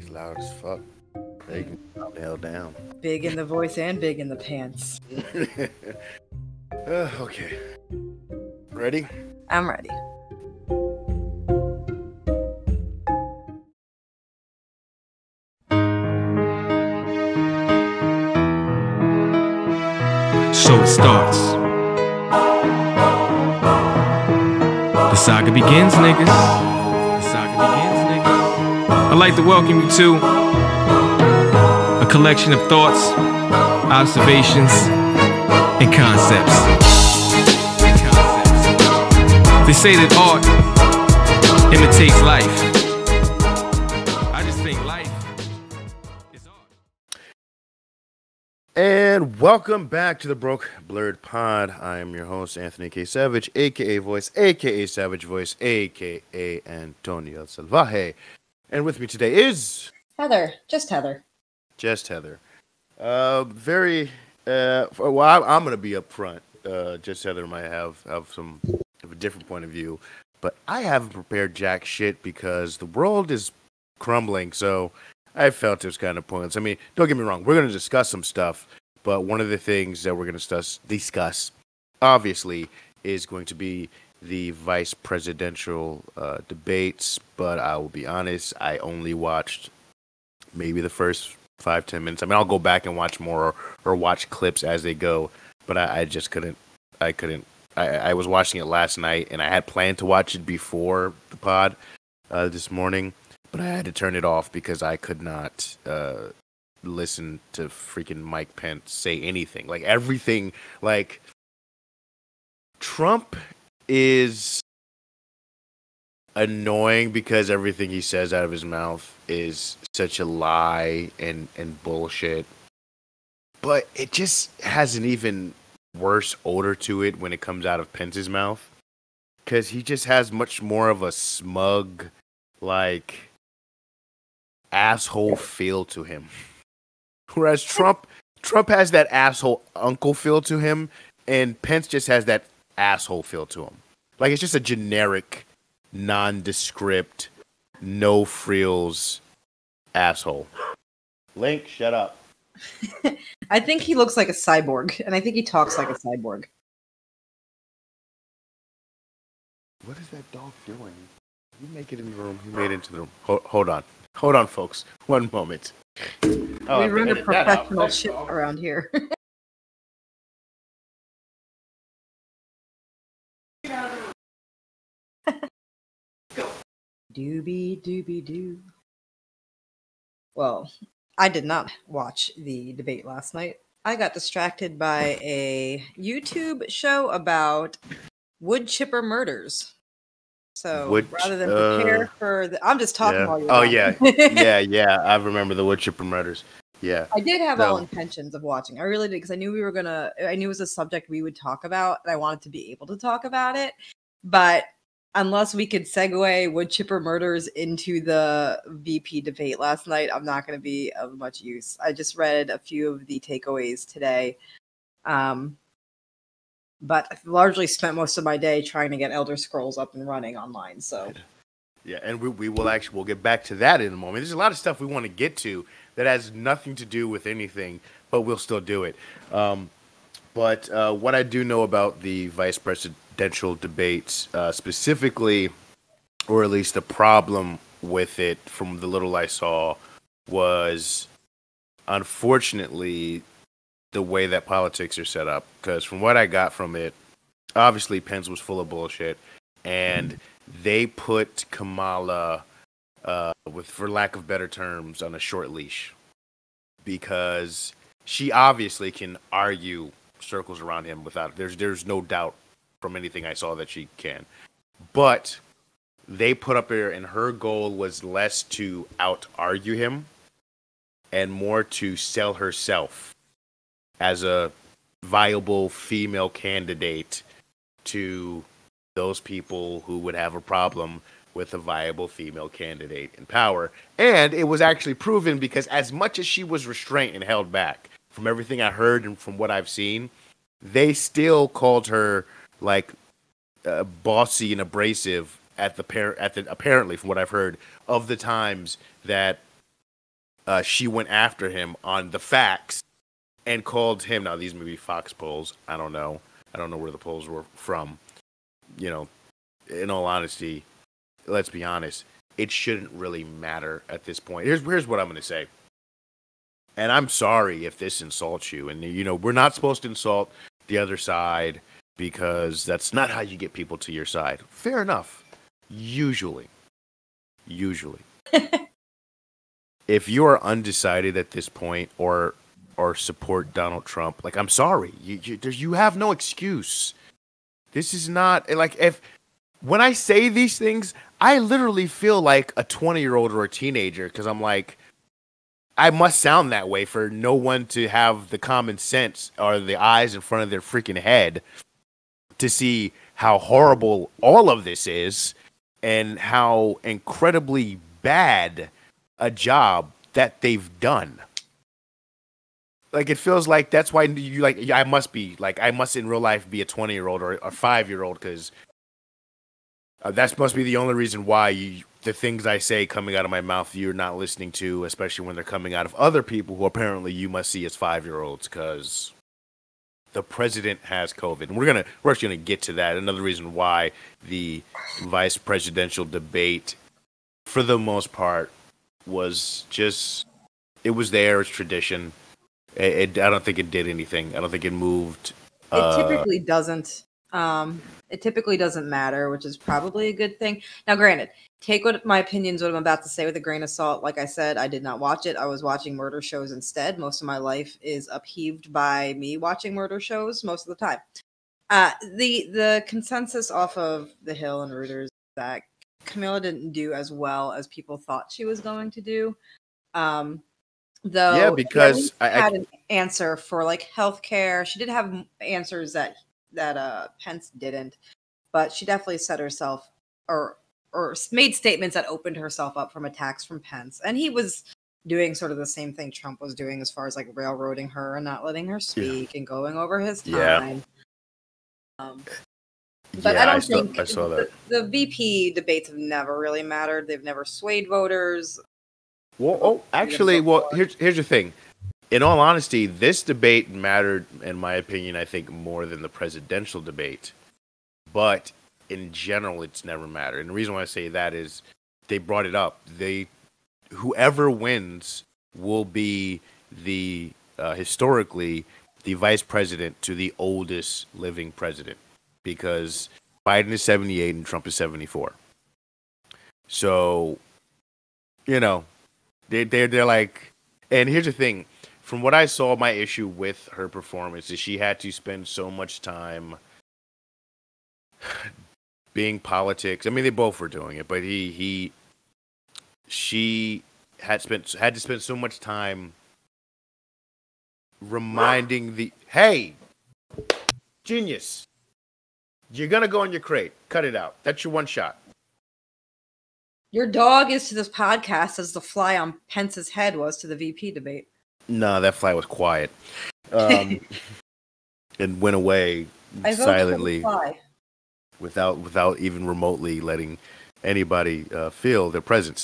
Loud as fuck. They can calm the hell down. Big in the voice and big in the pants. Okay. Ready? I'm ready. So it starts. The saga begins, niggas. The saga begins, niggas. I'd like to welcome you to a collection of thoughts, observations, and concepts. They say that art imitates life. I just think life is art. And welcome back to the Broke Blurred Pod. I am your host, Anthony K. Savage, a.k.a. Voice, a.k.a. Savage Voice, a.k.a. Antonio Salvaje. And with me today is... Heather. Just Heather. Just Heather. I'm going to be up front. Just Heather might have some of a different point of view. But I haven't prepared jack shit because the world is crumbling, so... I felt it was kind of pointless. I mean, don't get me wrong. We're going to discuss some stuff, but one of the things that we're going to discuss, obviously, is going to be the vice presidential debates. But I will be honest, I only watched maybe the first 5-10 minutes. I mean, I'll go back and watch more or watch clips as they go, but I just couldn't. I was watching it last night, and I had planned to watch it before the pod this morning. But I had to turn it off because I could not listen to freaking Mike Pence say anything. Like, everything, like, Trump is annoying because everything he says out of his mouth is such a lie and bullshit. But it just has an even worse odor to it when it comes out of Pence's mouth. Because he just has much more of a smug, like... asshole feel to him, whereas Trump has that asshole uncle feel to him, and Pence just has that asshole feel to him. Like, it's just a generic, nondescript, no frills asshole. Link, shut up. I think he looks like a cyborg, and I think he talks like a cyborg. What is that dog doing? You make it in the room. You made it into the room. Hold on, folks. One moment. We run a professional shit around here. Doobie. Well, I did not watch the debate last night. I got distracted by a YouTube show about wood chipper murders. So rather than prepare for the... I'm just talking while you're yeah. I remember the wood chipper murders. Yeah. I did have all intentions of watching. I really did, because I knew it was a subject we would talk about, and I wanted to be able to talk about it. But unless we could segue wood chipper murders into the VP debate last night, I'm not going to be of much use. I just read a few of the takeaways today. But I've largely spent most of my day trying to get Elder Scrolls up and running online. So, yeah, and we'll get back to that in a moment. There's a lot of stuff we want to get to that has nothing to do with anything, but we'll still do it. But what I do know about the vice presidential debates, specifically, or at least the problem with it from the little I saw, was unfortunately the way that politics are set up. Because from what I got from it, obviously Pence was full of bullshit, and they put Kamala, for lack of better terms, on a short leash, because she obviously can argue circles around him without... There's no doubt from anything I saw that she can. But they put up there, and her goal was less to out-argue him and more to sell herself as a viable female candidate to those people who would have a problem with a viable female candidate in power. And it was actually proven, because as much as she was restrained and held back, from everything I heard and from what I've seen, they still called her like bossy and abrasive at the apparently, from what I've heard, of the times that she went after him on the facts and called him. Now these may be Fox polls. I don't know where the polls were from. You know, in all honesty, let's be honest. It shouldn't really matter at this point. Here's what I'm going to say. And I'm sorry if this insults you. And, you know, we're not supposed to insult the other side because that's not how you get people to your side. Fair enough. Usually. If you are undecided at this point or support Donald Trump, like, I'm sorry. You have no excuse. This is not, like, when I say these things, I literally feel like a 20-year-old or a teenager because I'm like, I must sound that way for no one to have the common sense or the eyes in front of their freaking head to see how horrible all of this is and how incredibly bad a job that they've done. Like, it feels like that's why you like, I must in real life be a 20-year-old or a 5-year-old because that must be the only reason why the things I say coming out of my mouth you're not listening to, especially when they're coming out of other people who apparently you must see as 5-year-olds because the president has COVID. And we're actually gonna get to that. Another reason why the vice presidential debate, for the most part, was just it was there. It's tradition. I don't think it did anything. I don't think it moved. It typically doesn't. It typically doesn't matter, which is probably a good thing. Now, granted, take what my opinions, what I'm about to say, with a grain of salt. Like I said, I did not watch it. I was watching murder shows instead. Most of my life is upheaved by me watching murder shows most of the time. The consensus off of The Hill and Reuters is that Camilla didn't do as well as people thought she was going to do. Though, yeah, because I had an answer for like healthcare. She did have answers that Pence didn't, but she definitely set herself or made statements that opened herself up from attacks from Pence, and he was doing sort of the same thing Trump was doing as far as like railroading her and not letting her speak and going over his time. But I don't think I saw that. The VP debates have never really mattered. They've never swayed voters. Well, here's the thing. In all honesty, this debate mattered, in my opinion, I think, more than the presidential debate. But in general, it's never mattered. And the reason why I say that is they brought it up. Whoever wins will be historically the vice president to the oldest living president, because Biden is 78 and Trump is 74. So, you know, they're like, and here's the thing. From what I saw, my issue with her performance is she had to spend so much time being politics. I mean, they both were doing it, but she had to spend so much time reminding hey, genius, you're gonna go in your crate. Cut it out. That's your one shot. Your dog is to this podcast as the fly on Pence's head was to the VP debate. No, that fly was quiet. And went away silently without even remotely letting anybody feel their presence.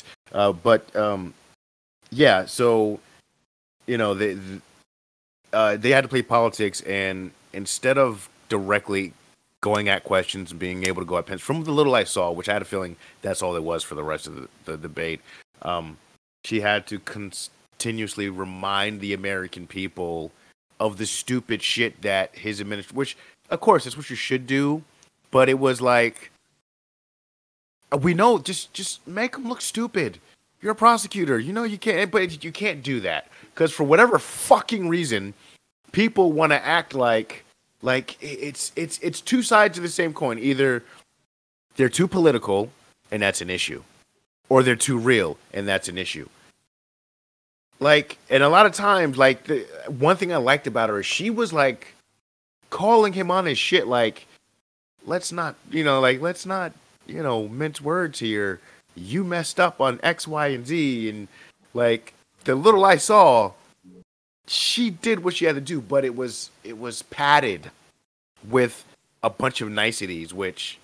Yeah, so, you know, they had to play politics, and instead of directly going at questions and being able to go at Pence, from the little I saw, which I had a feeling that's all it was for the rest of the debate, she had to continuously remind the American people of the stupid shit that his administration, which, of course, that's what you should do, but it was like, we know, just make them look stupid. You're a prosecutor, you know you can't, but you can't do that, because for whatever fucking reason, people want to act like it's two sides of the same coin. Either they're too political, and that's an issue, or they're too real, and that's an issue. Like, and a lot of times, like, the one thing I liked about her is she was like calling him on his shit, like, let's not mince words here. You messed up on X, Y, and Z, and like the little I saw, she did what she had to do, but it was padded with a bunch of niceties, which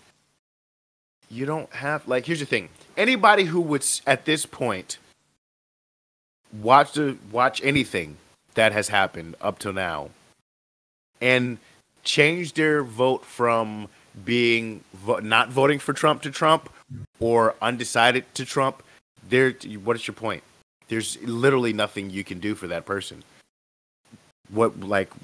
you don't have. Like, here's the thing: anybody who would at this point watch anything that has happened up till now, and change their vote from being not voting for Trump to Trump or undecided to Trump. What is your point? There's literally nothing you can do for that person. What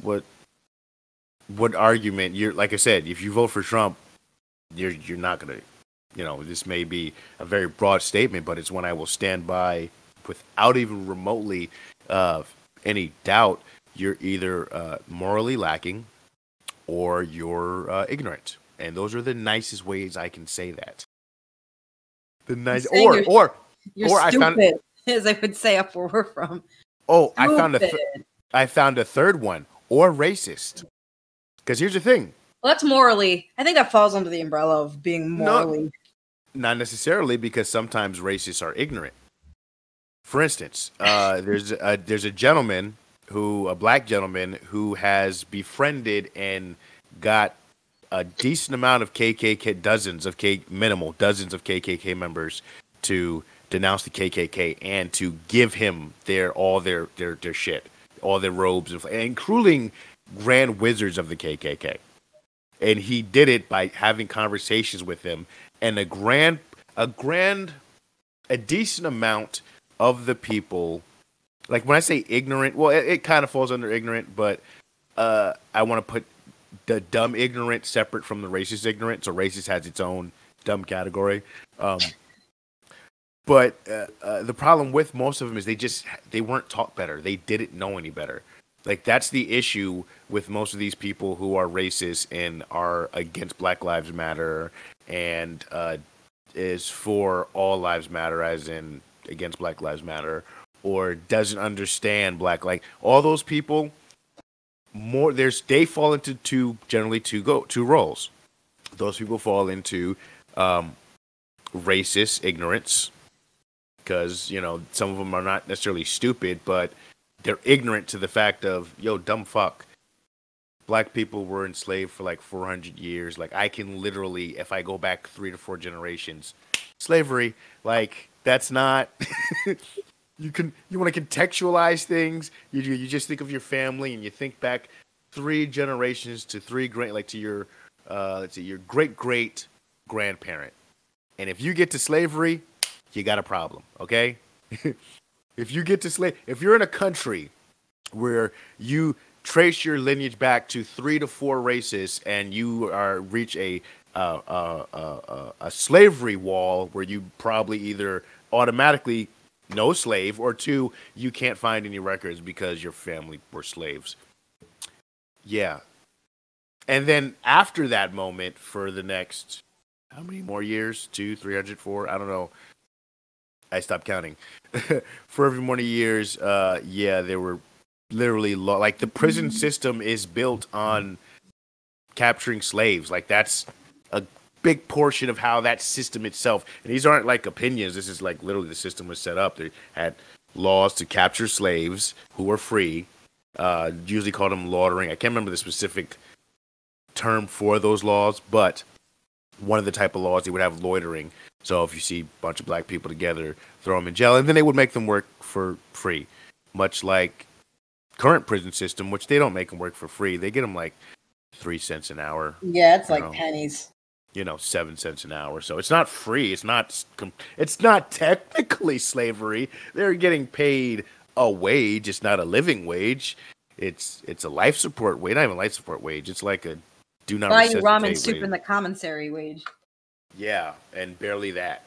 argument? You're like I said, if you vote for Trump, you're not gonna. This may be a very broad statement, but it's one I will stand by without even remotely any doubt. You're either morally lacking or you're ignorant, and those are the nicest ways I can say that. The nice or you're I stupid, found, as I would say up where we're from. Oh, Stupid. I found a third one, or racist. Because here's the thing. Well, that's morally. I think that falls under the umbrella of being morally. No, not necessarily, because sometimes racists are ignorant. For instance, there's a gentleman a black gentleman who has befriended and got a decent amount of KKK, dozens of KKK members to denounce the KKK and to give him all their shit, all their robes, including grand wizards of the KKK. And he did it by having conversations with them, and a decent amount of the people, like when I say ignorant, well, it kind of falls under ignorant, but I want to put the dumb ignorant separate from the racist ignorant. So racist has its own dumb category. But the problem with most of them is they weren't taught better. They didn't know any better. Like, that's the issue with most of these people who are racist and are against Black Lives Matter and is for all lives matter, as in against Black Lives Matter, or doesn't understand like all those people. They fall into generally two roles. Those people fall into racist ignorance, because some of them are not necessarily stupid, but they're ignorant to the fact of, yo, dumb fuck, Black people were enslaved for like 400 years. Like, I can literally, if I go back 3 to 4 generations, slavery, like, that's not you want to contextualize things. You just think of your family and you think back 3 generations to your great grandparent. And if you get to slavery, you got a problem, okay? If you're in a country where you trace your lineage back to 3 to 4 races and you reach a slavery wall where you probably either automatically no slave, or 2, you can't find any records because your family were slaves. Yeah. And then after that moment, for the next, how many more years? 200, 300, 400? I don't know. I stopped counting. For every many years, they were literally like, the prison system is built on capturing slaves. Like, that's a big portion of how that system itself, and these aren't like opinions, this is like literally the system was set up. They had laws to capture slaves who were free, usually called them laundering. I can't remember the specific term for those laws, but one of the type of laws, they would have loitering. So if you see a bunch of Black people together, throw them in jail, and then they would make them work for free, much like current prison system, which they don't make them work for free. They get them like 3 cents an hour. Yeah, it's like pennies. 7 cents an hour. So it's not free. It's not technically slavery. They're getting paid a wage. It's not a living wage. It's a life support wage. Not even life support wage. It's like a do not resuscitate ramen wage. soup in the commissary wage. Yeah, and barely that.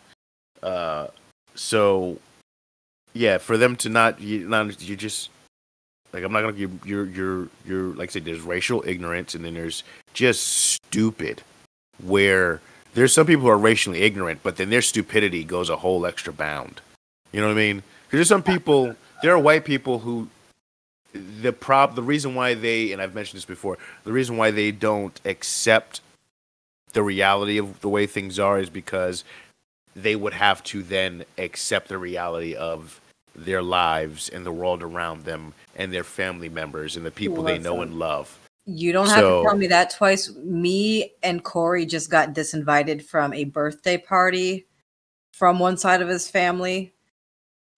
So yeah, for them to not, you just, like, I'm not gonna, you're like I said, there's racial ignorance, and then there's just stupid, where there's some people who are racially ignorant, but then their stupidity goes a whole extra bound. You know what I mean? Because there's some people, there are white people who, the reason why they, and I've mentioned this before, the reason why they don't accept the reality of the way things are is because they would have to then accept the reality of their lives and the world around them and their family members and the people they know and love. You don't have to tell me that twice. Me and Corey just got disinvited from a birthday party from one side of his family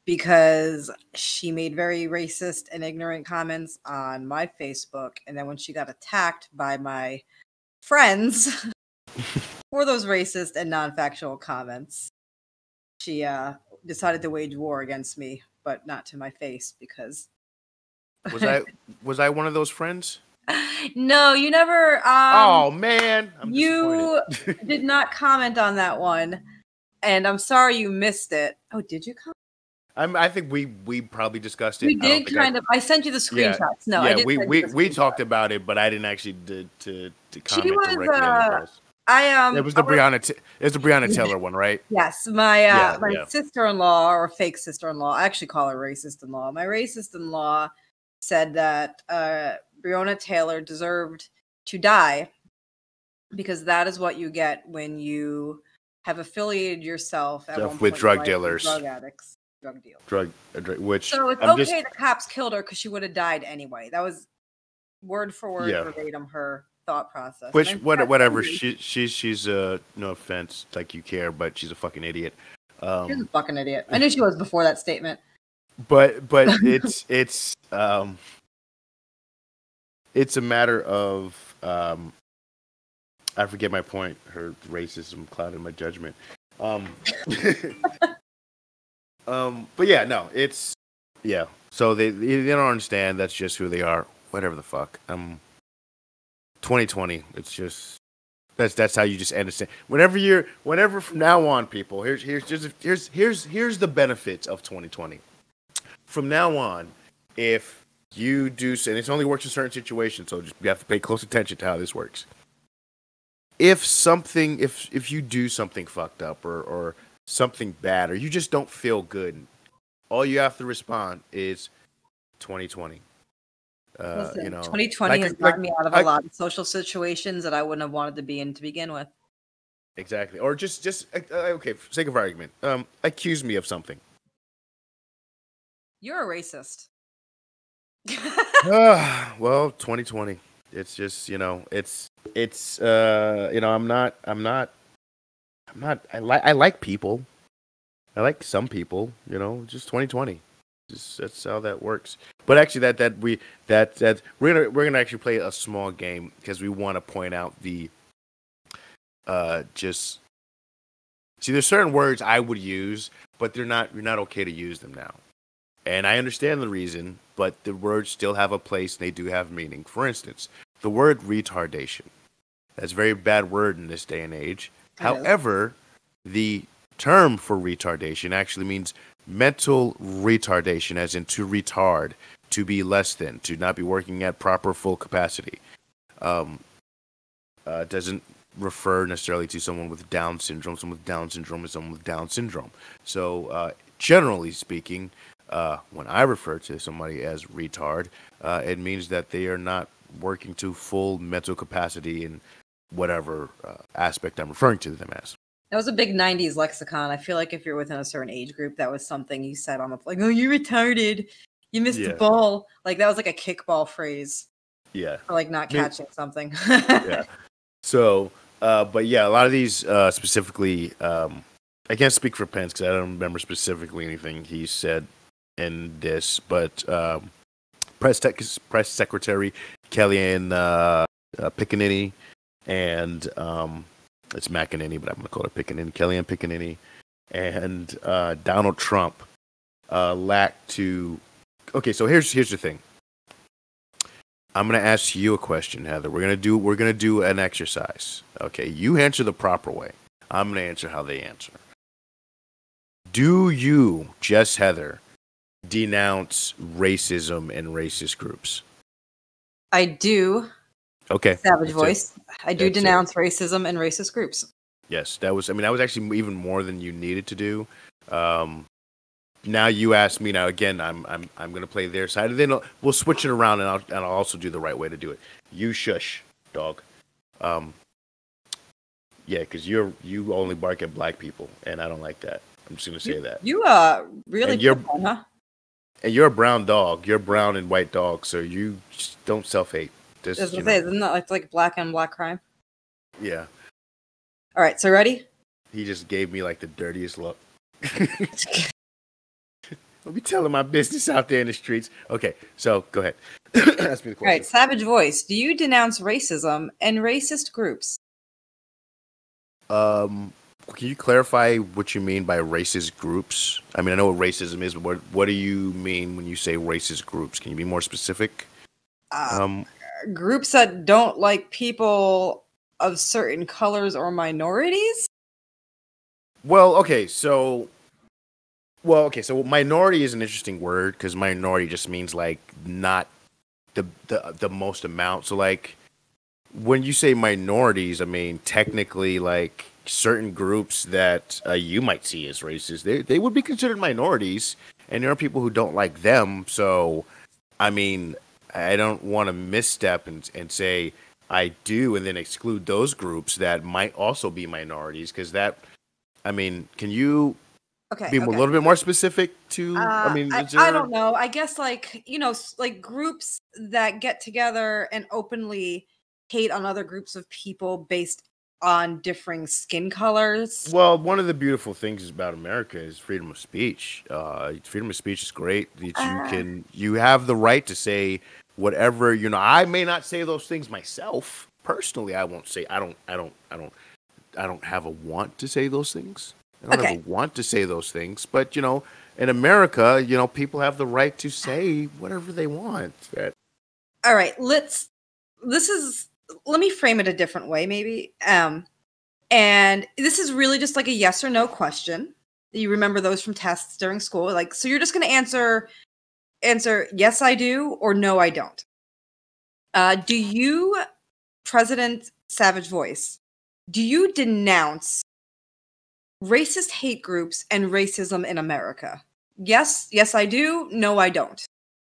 because she made very racist and ignorant comments on my Facebook. And then when she got attacked by my friends for those racist and non-factual comments, she decided to wage war against me, but not to my face because was I one of those friends? No, you never. Oh man, you did not comment on that one, and I'm sorry you missed it. Oh, did you comment? I think we probably discussed it. We did kind of. I sent you the screenshots. Yeah, No, yeah, I did. we talked about it, but I didn't actually to comment she was, directly on the post. It was the Breonna Taylor one, right? Yes, my sister-in-law, or fake sister-in-law. I actually call her racist-in-law. My racist-in-law said that Breonna Taylor deserved to die because that is what you get when you have affiliated yourself at one with point drug dealers, drug addicts, drug dealers. Which so it's okay. The cops killed her because she would have died anyway. That was word for word verbatim her thought process. Which whatever. She's no offense, like you care, but she's a fucking idiot. She's a fucking idiot. I knew she was before that statement. But it's a matter of I forget my point. Her racism clouded my judgment. But yeah, no, it's So they don't understand. That's just who they are. Whatever the fuck. 2020. It's just that's how you just understand. Whenever from now on, people. Here's the benefits of 2020. From now on, if you do, and it only works in certain situations, so you have to pay close attention to how this works. If you do something fucked up or something bad, or you just don't feel good, all you have to respond is 2020. Listen, 2020 has gotten me out of a lot of social situations that I wouldn't have wanted to be in to begin with. Exactly. Or just okay, for sake of argument, accuse me of something. You're a racist. Well, 2020. It's just, it's I'm not I like people. I like some people, just 2020. That's how that works. But actually we're gonna actually play a small game because we want to point out the there's certain words I would use, but you're not okay to use them now. And I understand the reason, but the words still have a place and they do have meaning. For instance, the word retardation. That's a very bad word in this day and age. However, the term for retardation actually means mental retardation, as in to retard, to be less than, to not be working at proper full capacity. Doesn't refer necessarily to someone with Down syndrome. Someone with Down syndrome is someone with Down syndrome. So generally speaking, when I refer to somebody as retard, it means that they are not working to full mental capacity in whatever aspect I'm referring to them as. That was a big 90s lexicon. I feel like if you're within a certain age group, that was something you said on the oh, you're retarded. You missed the ball. Like that was like a kickball phrase. Yeah. Or like not catching something. Yeah. So, but yeah, a lot of these specifically, I can't speak for Pence because I don't remember specifically anything he said in this, but Press Secretary Kellyanne Piccinini and it's McEnany, but I'm going to call her Piccinini, Kellyanne Piccinini, and Donald Trump lack to. Okay, so here's the thing. I'm going to ask you a question, Heather. We're going to do an exercise. Okay, you answer the proper way. I'm going to answer how they answer. Do you, Jess Heather, denounce racism and racist groups? I do. Okay. Savage voice. I do denounce racism and racist groups. Yes, that was actually even more than you needed to do. Now you ask me. Now again, I'm going to play their side, and then we'll switch it around, and I'll also do the right way to do it. You shush, dog. Yeah, because you only bark at black people, and I don't like that. I'm just going to say that. You really huh? And you're a brown dog. You're a brown and white dog, so you just don't self-hate. Isn't that like black and black crime? Yeah. All right, so ready? He just gave me like the dirtiest look. I'll be telling my business out there in the streets. Okay, so go ahead. Ask me the All right, question. Savage Voice. Do you denounce racism and racist groups? Can you clarify what you mean by racist groups? I mean, I know what racism is, but what do you mean when you say racist groups? Can you be more specific? Groups that don't like people of certain colors or minorities? Well, okay, so minority is an interesting word because minority just means like not the most amount. So like when you say minorities, I mean technically like certain groups that you might see as racist, they would be considered minorities, and there are people who don't like them. So I mean, I don't want to misstep and say I do and then exclude those groups that might also be minorities because that. I mean, can you be a little bit more specific to? I mean, I don't know. I guess like like groups that get together and openly hate on other groups of people based on differing skin colors. Well, one of the beautiful things about America is freedom of speech. Freedom of speech is great. That you have the right to say whatever. I may not say those things myself personally. I won't say. I don't have a want to say those things. I don't have a want to say those things. But in America, people have the right to say whatever they want. All right, let me frame it a different way, maybe. And this is really just like a yes or no question. You remember those from tests during school, like so. You're just going to answer yes, I do, or no, I don't. Do you, President Savage Voice? Do you denounce racist hate groups and racism in America? Yes, I do. No, I don't.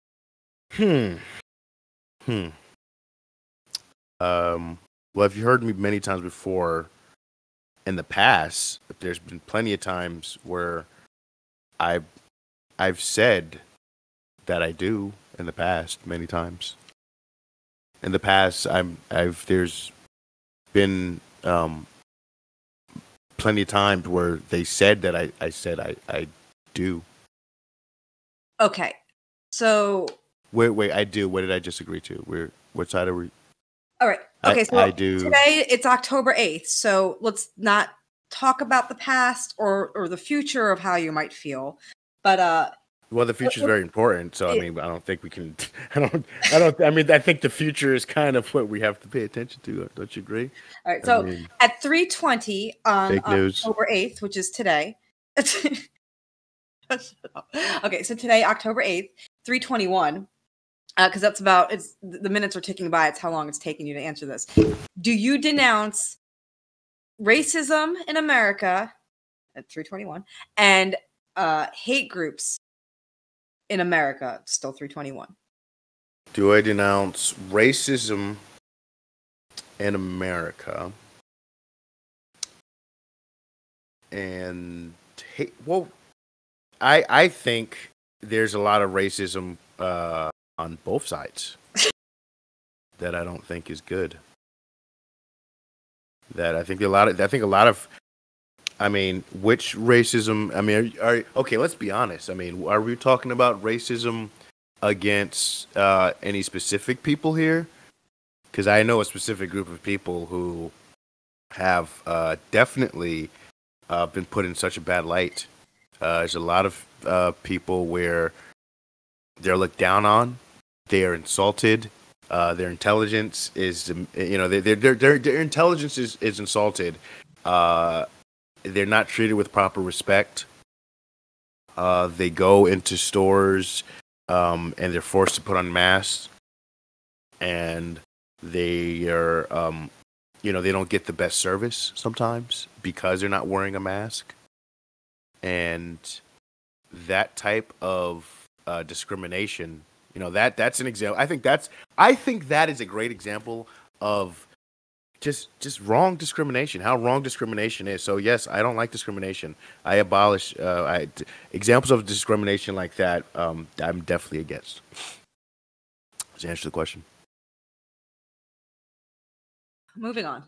Well, if you heard me many times before in the past, there's been plenty of times where I've said that I do in the past many times. In the past, there's been plenty of times where they said that I said I do. Okay, so wait, I do. What did I just agree to? What side are we? All right. Okay, so I do. Today it's October 8th, so let's not talk about the past or the future of how you might feel. But well, the future is very important. So I mean, I don't think we can. I mean, I think the future is kind of what we have to pay attention to. Don't you agree? All right. So at 3:20 on October 8th, which is today. Okay, so today, October 8th, 3:21. Because that's about the minutes are ticking by. It's how long it's taking you to answer this. Do you denounce racism in America at 3:21 and hate groups in America? Still 3:21. Do I denounce racism in America and hate? Well, I think there's a lot of racism on both sides that I don't think is good. That I think a lot of. I mean, which racism? I mean, okay. Let's be honest. I mean, are we talking about racism against any specific people here? Because I know a specific group of people who have definitely been put in such a bad light. There's a lot of people where they're looked down on. They are insulted. Their intelligence is, their intelligence is insulted. They're not treated with proper respect. They go into stores and they're forced to put on masks, and they are, they don't get the best service sometimes because they're not wearing a mask, and that type of discrimination. That's an example. I think that is a great example of just wrong discrimination. How wrong discrimination is. So yes, I don't like discrimination. I abolish examples of discrimination like that. I'm definitely against. Does that answer the question? Moving on.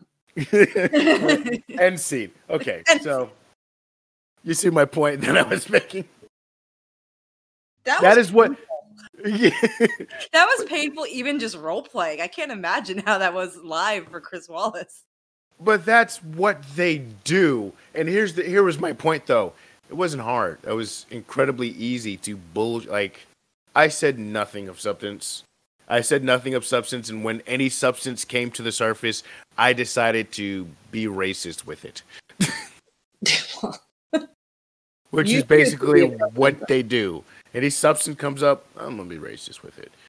End scene. Okay, so you see my point that I was making. That is what. Yeah. That was painful, even just role playing. I can't imagine how that was live for Chris Wallace. But that's what they do. And here was my point though. It wasn't hard. It was incredibly easy to like I said nothing of substance. And when any substance came to the surface, I decided to be racist with it. Which is basically what they do. Any substance comes up, I'm gonna be racist with it.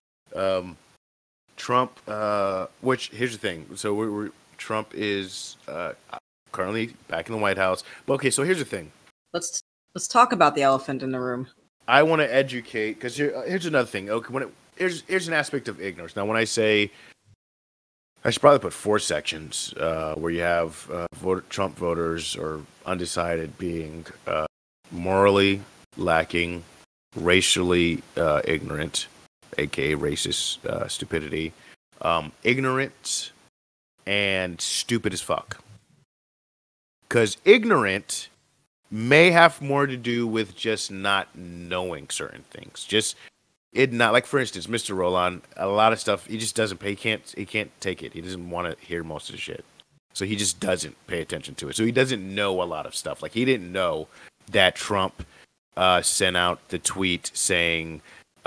Trump, which here's the thing. So Trump is currently back in the White House. But okay, so here's the thing. Let's talk about the elephant in the room. I want to educate because here's another thing. Okay, here's an aspect of ignorance. Now, when I say, I should probably put 4 sections where you have Trump voters or undecided being morally lacking, racially ignorant, aka racist stupidity, ignorant, and stupid as fuck. Because ignorant may have more to do with just not knowing certain things. Just it not like, for instance, Mr. Roland, a lot of stuff he just doesn't pay. He can't take it. He doesn't want to hear most of the shit, so he just doesn't pay attention to it. So he doesn't know a lot of stuff. Like he didn't know that Trump sent out the tweet saying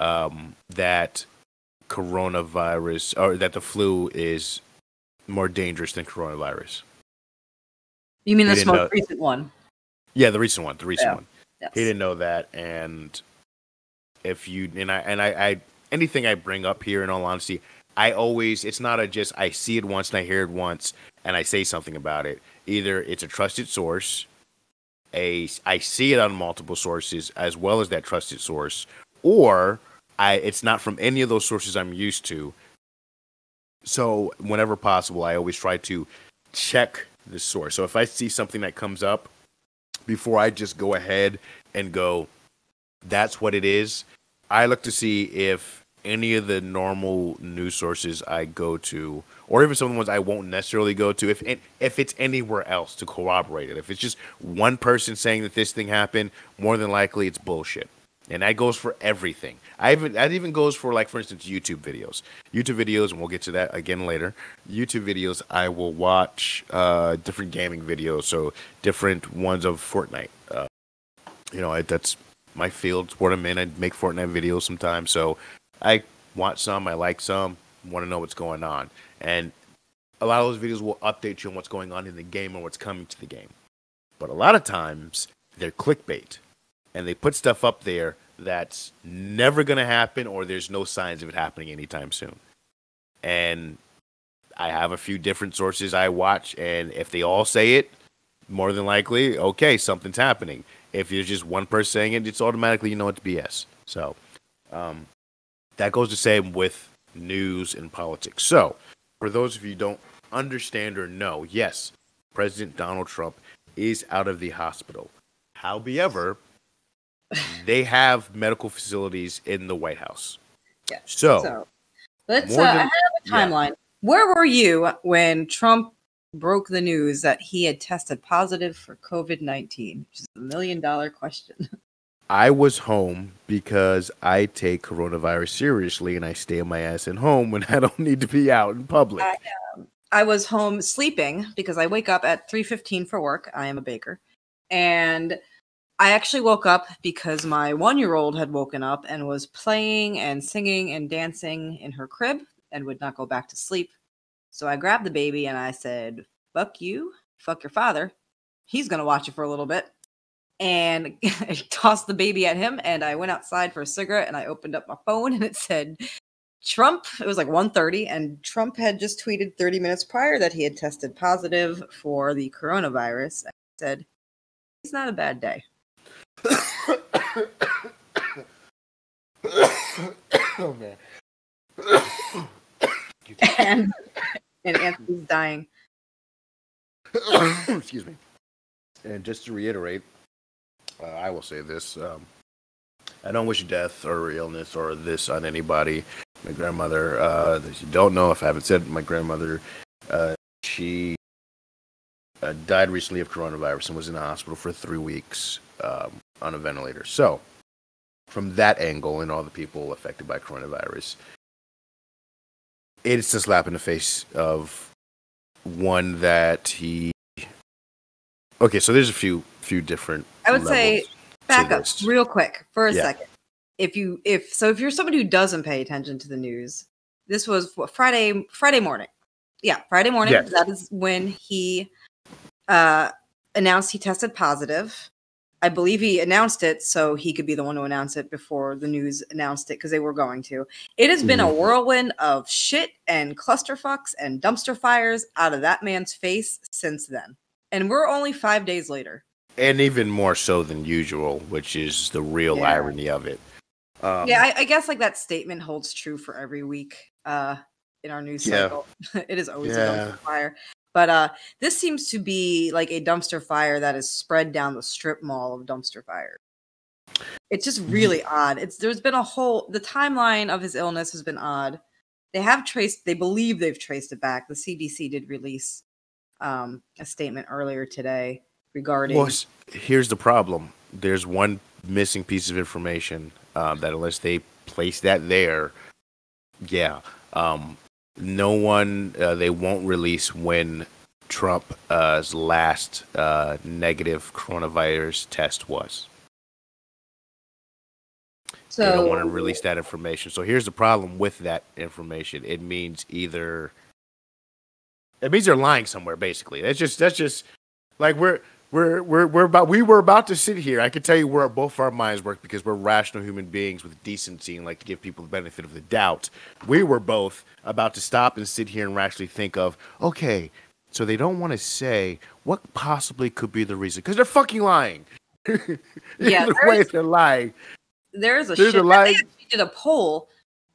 that coronavirus or that the flu is more dangerous than coronavirus. You mean this most recent one? Yeah, the recent one. One. Yes. He didn't know that, and if you I anything I bring up here, in all honesty, it's not I see it once and I hear it once and I say something about it. Either it's a trusted source, I see it on multiple sources as well as that trusted source, or it's not from any of those sources I'm used to. So whenever possible, I always try to check the source. So if I see something that comes up, before I just go ahead and go, that's what it is, I look to see if any of the normal news sources I go to, or even some of the ones I won't necessarily go to, if it's anywhere else to corroborate it. If it's just one person saying that this thing happened, more than likely it's bullshit. And that goes for everything. That even goes for, like, for instance, YouTube videos. And we'll get to that again later. YouTube videos, I will watch different gaming videos, so different ones of Fortnite. That's my field, sport I'm in. I make Fortnite videos sometimes, so I watch some, I like some, want to know what's going on. And a lot of those videos will update you on what's going on in the game or what's coming to the game. But a lot of times, they're clickbait. And they put stuff up there that's never going to happen, or there's no signs of it happening anytime soon. And I have a few different sources I watch, and if they all say it, more than likely, okay, something's happening. If there's just one person saying it, it's automatically, it's BS. So that goes the same with news and politics. So for those of you who don't understand or know, yes, President Donald Trump is out of the hospital. However, they have medical facilities in the White House. Yeah. So let's I have a timeline. Yeah. Where were you when Trump broke the news that he had tested positive for COVID-19? Which is $1 million question. I was home because I take coronavirus seriously and I stay my ass at home when I don't need to be out in public. I was home sleeping because I wake up at 3:15 for work. I am a baker. And I actually woke up because my 1-year-old had woken up and was playing and singing and dancing in her crib and would not go back to sleep. So I grabbed the baby and I said, fuck you, fuck your father. He's going to watch it for a little bit. And I tossed the baby at him and I went outside for a cigarette and I opened up my phone and it said, Trump, it was like 1:30, and Trump had just tweeted 30 minutes prior that he had tested positive for the coronavirus. I said, it's not a bad day. Oh man. and Anthony's dying. Excuse me. And just to reiterate, I will say this: I don't wish death or illness or this on anybody. My grandmother, that you don't know, if I haven't said, my grandmother, she died recently of coronavirus and was in the hospital for 3 weeks on a ventilator. So, from that angle and all the people affected by coronavirus, it's a slap in the face of one that he. Okay, so there's a few different. I would say back up this. real quick for a second. If you're somebody who doesn't pay attention to the news, this was Friday morning. Yeah, Friday morning. Yes. That is when he announced he tested positive. I believe he announced it so he could be the one to announce it before the news announced it because they were going to. It has been a whirlwind of shit and clusterfucks and dumpster fires out of that man's face since then. And we're only 5 days later. And even more so than usual, which is the real irony of it. I guess like that statement holds true for every week in our news cycle. It is always a dumpster fire. But this seems to be like a dumpster fire that is spread down the strip mall of dumpster fires. It's just really odd. There's been the timeline of his illness has been odd. They believe they've traced it back. The CDC did release a statement earlier today regarding. Well, here's the problem. There's one missing piece of information that unless they place that there, no one, they won't release when Trump's last negative coronavirus test was. So they don't want to release that information. So here's the problem with that information. It means they're lying somewhere. Basically, that's just like we were about to sit here. I can tell you where both our minds work because we're rational human beings with decency and like to give people the benefit of the doubt. We were both about to stop and sit here and rationally think of, okay, so they don't want to say what possibly could be the reason because they're fucking lying. Yeah, the way they're lying. There's a shit. They actually did a poll.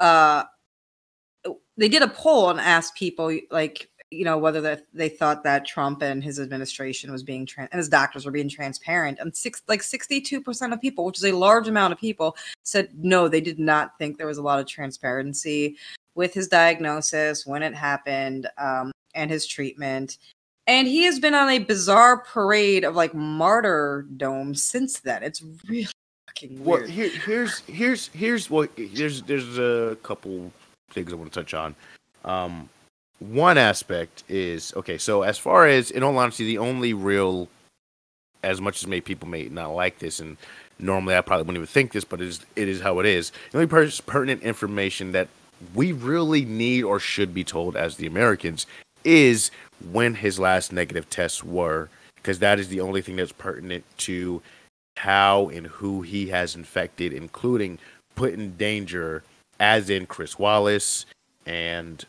They did a poll and asked people like, whether they thought that Trump and his administration was being and his doctors were being transparent. And 62% of people, which is a large amount of people, said no, they did not think there was a lot of transparency with his diagnosis, when it happened, and his treatment. And he has been on a bizarre parade of like martyrdom since then. It's really fucking weird. Well, there's a couple things I want to touch on. One aspect is, okay, so as far as, in all honesty, the only real, as much as people may not like this, and normally I probably wouldn't even think this, but it is how it is, the only pertinent information that we really need or should be told as the Americans is when his last negative tests were, because that is the only thing that's pertinent to how and who he has infected, including put in danger, as in Chris Wallace and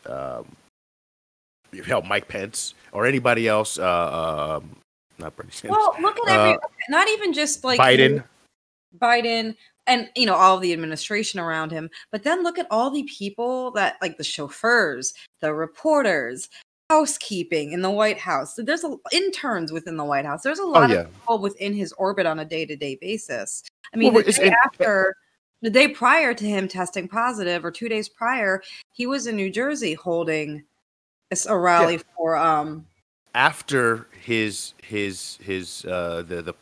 Mike Pence or anybody else. Not Bernie Sanders. Well, look at not even just like Biden, and all of the administration around him, but then look at all the people that like the chauffeurs, the reporters, housekeeping in the White House. So there's interns within the White House. There's a lot of people within his orbit on a day-to-day basis. I mean, the day prior to him testing positive, or 2 days prior, he was in New Jersey holding a rally for after his the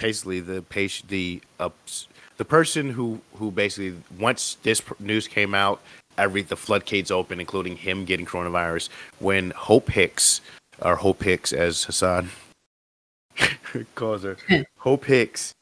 person who basically, once this news came out, the floodgates open, including him getting coronavirus, when Hope Hicks as Hassan calls her, Hope Hicks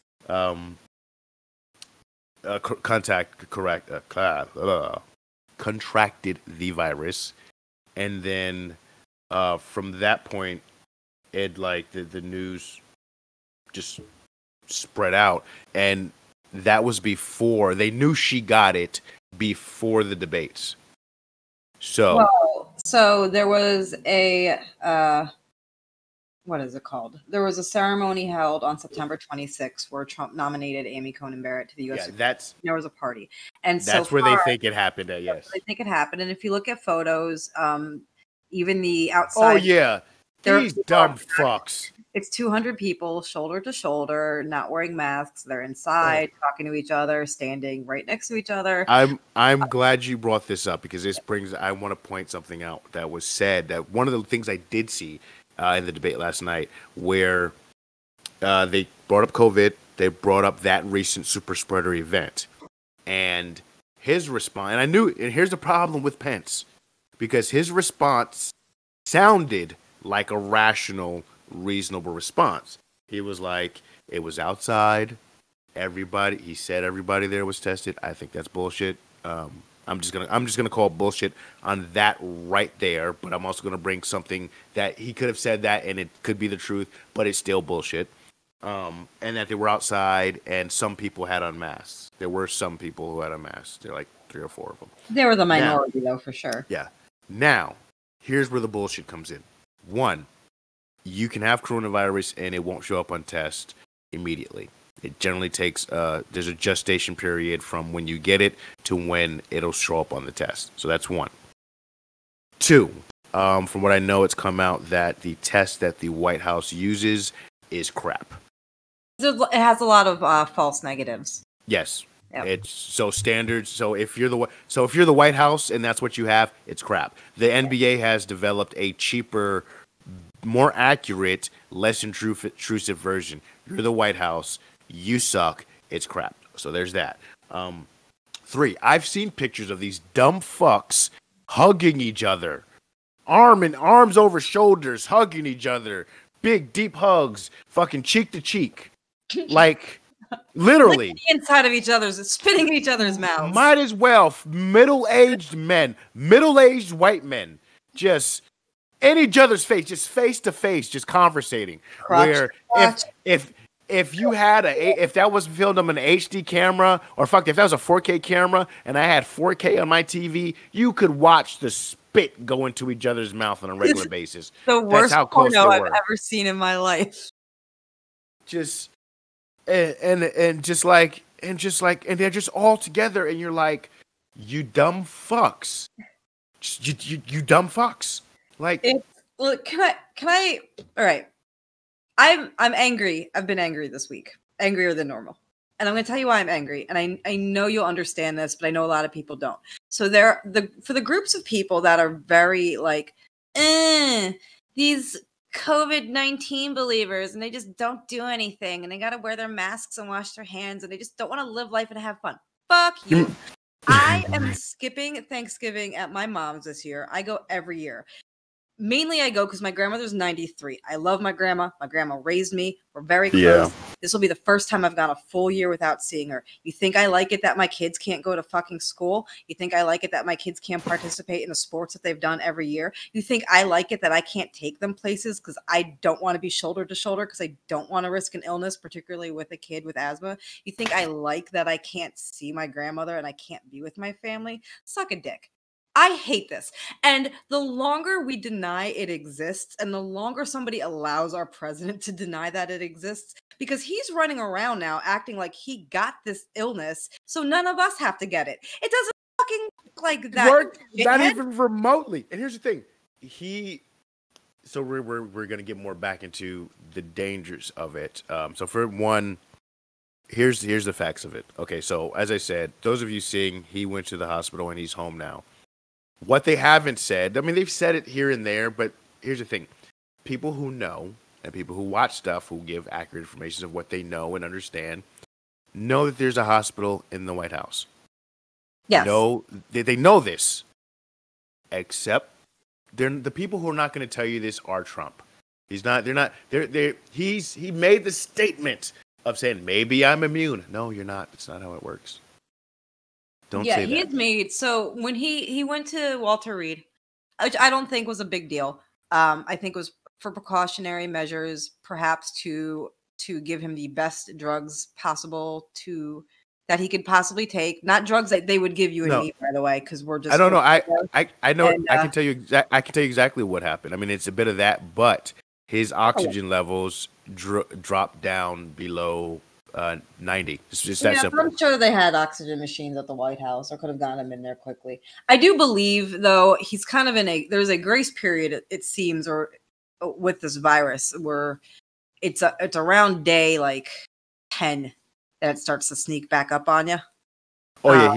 contracted the virus. And then from that point, the news just spread out. And that was before they knew she got it, before the debates. So there was a what is it called? There was a ceremony held on September 26th where Trump nominated Amy Coney Barrett to the U.S. There was a party, and that's where they think it happened. Yes, they think it happened. And if you look at photos, even the outside. Oh yeah, these dumb fucks. It's 200 people, shoulder to shoulder, not wearing masks. They're inside, talking to each other, standing right next to each other. I'm glad you brought this up because I want to point something out that was said. That one of the things I did see in the debate last night, where they brought up COVID, they brought up that recent super spreader event. And his response, and I knew, and here's the problem with Pence, because his response sounded like a rational, reasonable response. He was like, it was outside. He said everybody there was tested. I think that's bullshit. I'm just gonna call it bullshit on that right there. But I'm also gonna bring something that he could have said that, and it could be the truth, but it's still bullshit. And that they were outside, and some people had on masks. There were some people who had on masks. There were like 3 or 4 of them. They were the minority, though, for sure. Yeah. Now, here's where the bullshit comes in. 1, you can have coronavirus and it won't show up on test immediately. It generally takes, there's a gestation period from when you get it to when it'll show up on the test. So that's 1. 2, from what I know, it's come out that the test that the White House uses is crap. It has a lot of false negatives. Yes. Yep. It's so standard. So if you're the White House and that's what you have, it's crap. The NBA has developed a cheaper, more accurate, less intrusive version. You're the White House. You suck. It's crap. So there's that. 3, I've seen pictures of these dumb fucks hugging each other, arms over shoulders, hugging each other, big deep hugs, fucking cheek to cheek, like literally the inside of each other's, spitting in each other's mouths. Might as well middle-aged men, middle-aged white men, just in each other's face, just face to face, just conversating. Where if you had if that was filmed on an HD camera, or if that was a 4K camera and I had 4K on my TV, you could watch the spit go into each other's mouth on a regular basis. The worst porno I've ever seen in my life. Just and they're just all together, and you're like, you dumb fucks, you dumb fucks. Like, look, can I? All right. I'm angry. I've been angry this week, angrier than normal. And I'm going to tell you why I'm angry. And I know you'll understand this, but I know a lot of people don't. So for the groups of people that are very like, these COVID-19 believers, and they just don't do anything, and they got to wear their masks and wash their hands, and they just don't want to live life and have fun. Fuck you. I am skipping Thanksgiving at my mom's this year. I go every year. Mainly I go because my grandmother's 93. I love my grandma. My grandma raised me. We're very close. Yeah. This will be the first time I've gone a full year without seeing her. You think I like it that my kids can't go to fucking school? You think I like it that my kids can't participate in the sports that they've done every year? You think I like it that I can't take them places because I don't want to be shoulder to shoulder because I don't want to risk an illness, particularly with a kid with asthma? You think I like that I can't see my grandmother and I can't be with my family? Suck a dick. I hate this. And the longer we deny it exists, and the longer somebody allows our president to deny that it exists, because he's running around now acting like he got this illness, so none of us have to get it. It doesn't fucking look like that. Work, not even remotely. And here's the thing. So we're gonna get more back into the dangers of it. So for one, here's the facts of it. Okay, so as I said, those of you seeing, he went to the hospital and he's home now. What they haven't said, I mean, they've said it here and there, but here's the thing. People who know and people who watch stuff, who give accurate information of what they know and understand, know that there's a hospital in the White House. Yes. They know this. Except the people who are not going to tell you this are Trump. He made the statement of saying, maybe I'm immune. No, you're not. It's not how it works. Don't say that. Yeah, he's made. So when he went to Walter Reed, which I don't think was a big deal. I think it was for precautionary measures, perhaps to give him the best drugs possible that he could possibly take. Not drugs that they would give you in me, by the way, because we're just. I don't know. I know. And, I can tell you. I can tell you exactly what happened. I mean, it's a bit of that, but his oxygen levels dropped down below 90. It's just that simple. I'm sure they had oxygen machines at the White House or could have gotten him in there quickly. I do believe, though, he's kind of there's a grace period, it seems, or with this virus where it's around day like 10 that it starts to sneak back up on you. Oh yeah,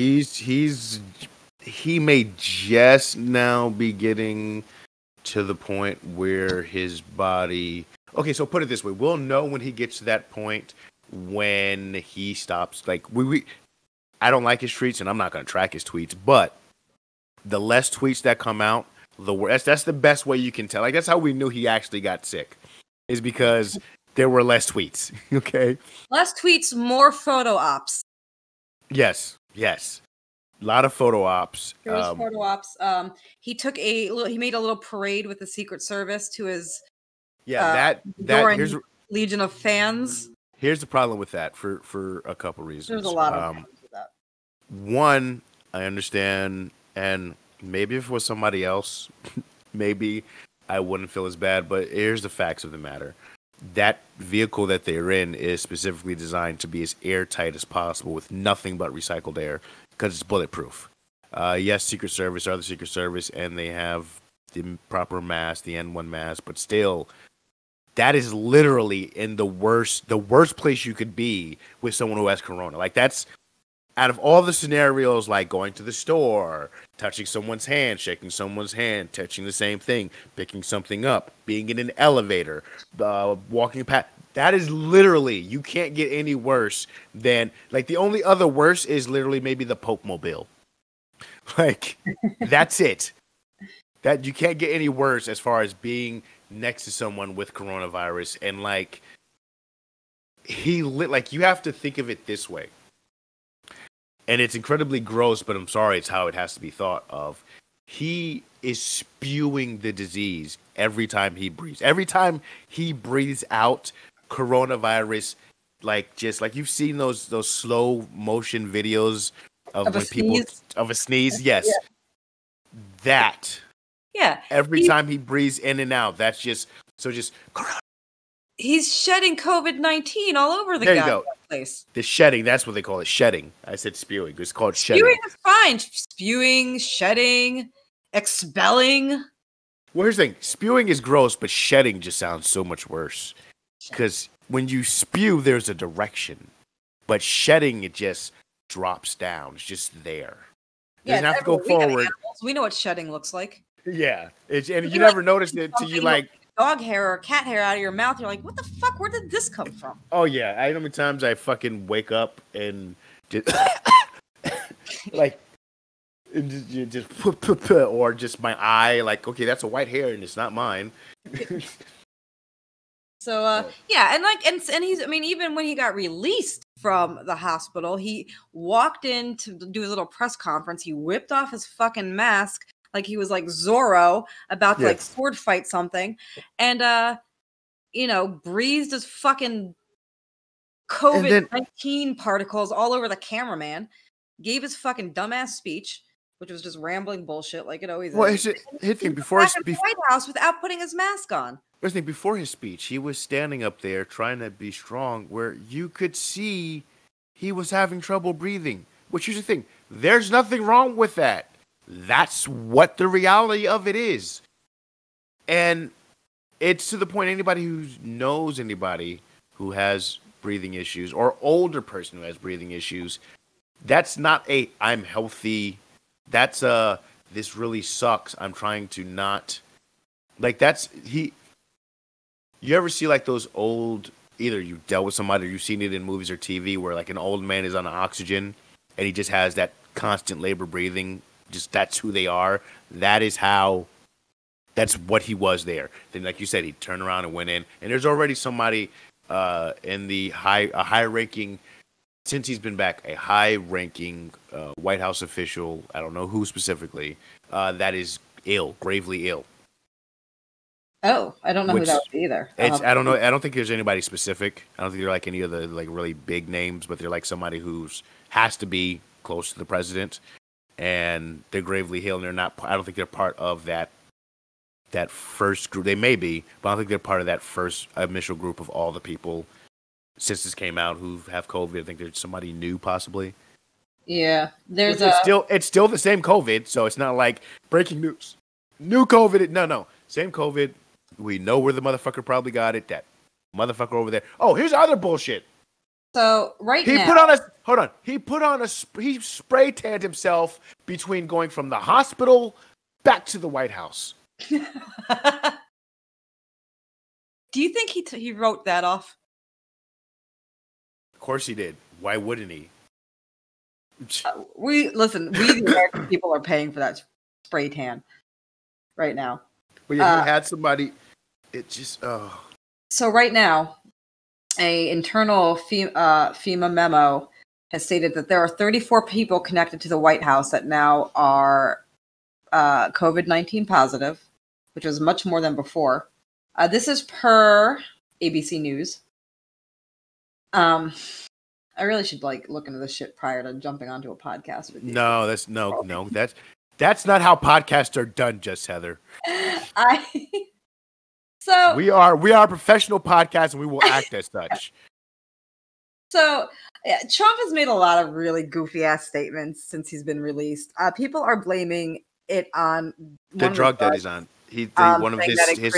he may just now be getting to the point where his body. Okay, so put it this way: we'll know when he gets to that point when he stops. Like I don't like his tweets, and I'm not going to track his tweets. But the less tweets that come out, the worse. That's the best way you can tell. Like, that's how we knew he actually got sick, is because there were less tweets. Okay. Less tweets, more photo ops. Yes. A lot of photo ops. There was photo ops. He took he made a little parade with the Secret Service to his that here's Legion of fans. Here's the problem with that for a couple reasons. There's a lot of problems with that. One, I understand, and maybe if it was somebody else, maybe I wouldn't feel as bad. But here's the facts of the matter. That vehicle that they're in is specifically designed to be as airtight as possible with nothing but recycled air because it's bulletproof. Yes, Secret Service are the Secret Service, and they have the proper mask, the N1 mask, but still, that is literally in the worst place you could be with someone who has corona. Like, that's out of all the scenarios, like going to the store, touching someone's hand, shaking someone's hand, touching the same thing, picking something up, being in an elevator, walking past. That is literally, you can't get any worse than, like, the only other worse is literally maybe the Pope Mobile. Like, that's it. That you can't get any worse as far as being next to someone with coronavirus. And like, you have to think of it this way. And it's incredibly gross, but I'm sorry, it's how it has to be thought of. He is spewing the disease every time he breathes. Every time he breathes out coronavirus, like, just like you've seen those slow motion videos of when people of a sneeze. Yes. Yeah. That. Yeah. Every time he breathes in and out, that's just he's shedding COVID-19 all over the goddamn place. The shedding, that's what they call it. Shedding. I said spewing. It's called shedding. Spewing is fine. Spewing, shedding, expelling. Well, here's the thing. Spewing is gross, but shedding just sounds so much worse. Because when you spew, there's a direction. But shedding, it just drops down. It's just there. It doesn't have to go forward. We know what shedding looks like. Yeah. And you never noticed it until you like dog hair or cat hair out of your mouth. You're like, what the fuck? Where did this come from? Oh, yeah. I know how many times I fucking wake up and just like, or just my eye, like, okay, that's a white hair and it's not mine. So, yeah. And he's, I mean, even when he got released from the hospital, he walked in to do his little press conference. He whipped off his fucking mask like he was like Zorro about to like sword fight something, and breathed his fucking COVID-19 particles all over the cameraman. Gave his fucking dumbass speech, which was just rambling bullshit like it always is. Before his White House without putting his mask on. Before his speech, he was standing up there trying to be strong, where you could see he was having trouble breathing. Which is the thing. There's nothing wrong with that. That's what the reality of it is. And it's to the point anybody who knows anybody who has breathing issues or older person who has breathing issues, that's not I'm healthy. That's this really sucks. I'm trying to not like you ever see like those old, either you dealt with somebody or you've seen it in movies or TV where like an old man is on oxygen and he just has that constant labor breathing. Just that's who they are. That's what he was there. Then, like you said, he turned around and went in. And there's already somebody in the high-ranking, since he's been back, a high-ranking White House official, I don't know who specifically, that is ill, gravely ill. Oh, I don't know who that would be either. I don't know. I don't think there's anybody specific. I don't think they're like any of the like really big names, but they're like somebody who's has to be close to the president. And they're gravely ill, and they're not. I don't think they're part of that first group. They may be, but I don't think they're part of that first initial group of all the people since this came out who have COVID. I think there's somebody new, possibly. Yeah, it's still the same COVID, so it's not like breaking news, new COVID. No, same COVID. We know where the motherfucker probably got it. That motherfucker over there. Oh, here's other bullshit. So he spray tanned himself between going from the hospital back to the White House. Do you think he wrote that off? Of course he did. Why wouldn't he? We the American people are paying for that spray tan right now. Well, yeah, he had somebody. It just So right now, a internal FEMA memo has stated that there are 34 people connected to the White House that now are COVID-19 positive, which was much more than before. This is per ABC News. I really should look into this shit prior to jumping onto a podcast with you. No, that's not how podcasts are done, just Heather. So we are a professional podcast, and we will act as such. So Trump has made a lot of really goofy ass statements since he's been released. People are blaming it on the drug that he's on. One of his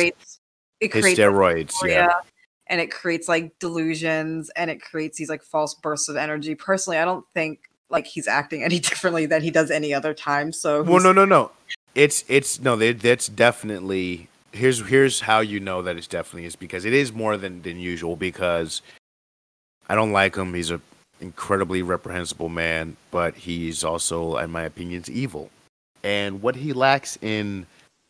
steroids, and it creates delusions, and it creates these false bursts of energy. Personally, I don't think he's acting any differently than he does any other time. So no. That's definitely here's how you know that it's definitely is, because it is more than usual, because I don't like him. He's an incredibly reprehensible man, but he's also, in my opinion, evil. And what he lacks in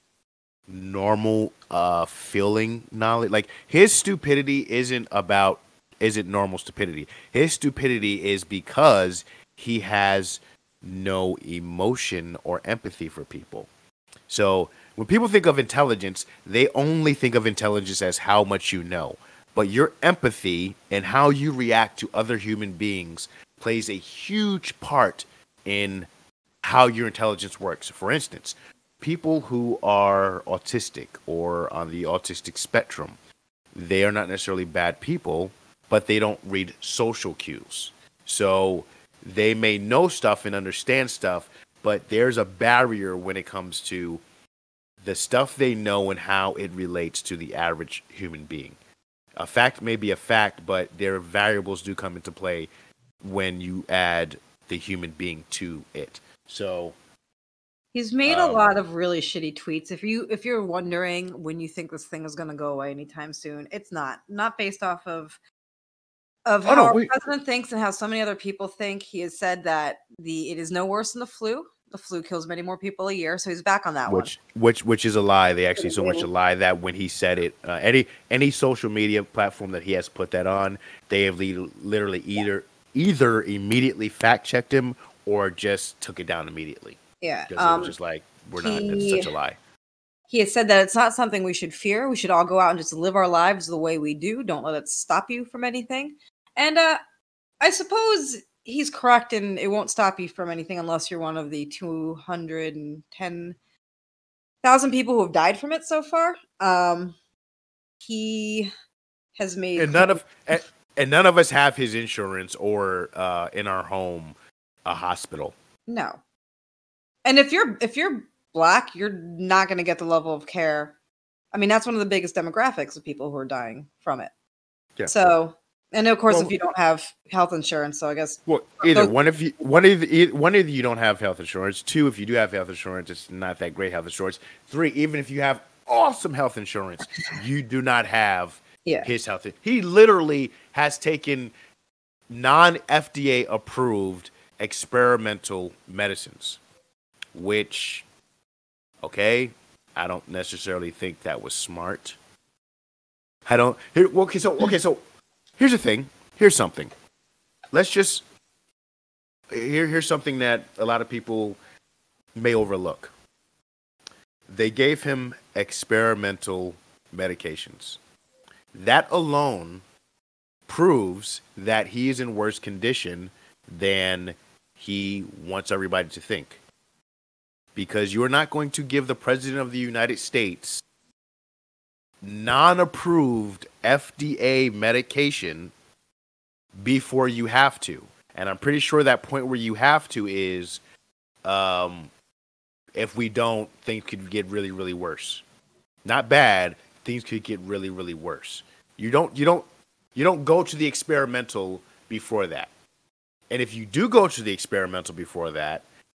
normal feeling knowledge, his stupidity isn't normal stupidity. His stupidity is because he has no emotion or empathy for people. So when people think of intelligence, they only think of intelligence as how much you know. But your empathy and how you react to other human beings plays a huge part in how your intelligence works. For instance, people who are autistic or on the autistic spectrum, they are not necessarily bad people, but they don't read social cues. So they may know stuff and understand stuff, but there's a barrier when it comes to the stuff they know and how it relates to the average human being. A fact may be a fact, but their variables do come into play when you add the human being to it. So he's made a lot of really shitty tweets. If you're wondering when you think this thing is going to go away anytime soon, it's not based off of how our president thinks and how so many other people think. He has said that it is no worse than the flu. The flu kills many more people a year, so he's back on that one. Which is a lie. They actually so much a lie that when he said it, any social media platform that he has put that on, they have literally either immediately fact checked him or just took it down immediately. Yeah, because it was just we're not. It's such a lie. He has said that it's not something we should fear. We should all go out and just live our lives the way we do. Don't let it stop you from anything. And I suppose he's correct, and it won't stop you from anything unless you're one of the 210,000 people who have died from it so far. He has made and none of us have his insurance or in our home a hospital. No, and if you're Black, you're not going to get the level of care. I mean, that's one of the biggest demographics of people who are dying from it. Yeah. So. And of course, if you don't have health insurance, so I guess either one of you don't have health insurance. 2, if you do have health insurance, it's not that great health insurance. 3, even if you have awesome health insurance, you do not have his health. He literally has taken non-FDA approved experimental medicines, which, I don't necessarily think that was smart. I don't. So. Here's the thing. Here's something. Here's something that a lot of people may overlook. They gave him experimental medications. That alone proves that he is in worse condition than he wants everybody to think. Because you're not going to give the President of the United States non-approved FDA medication before you have to. And I'm pretty sure that point where you have to is if we don't, things could get really, really worse. Not bad, things could get really, really worse. You don't go to the experimental before that. And if you do go to the experimental before that,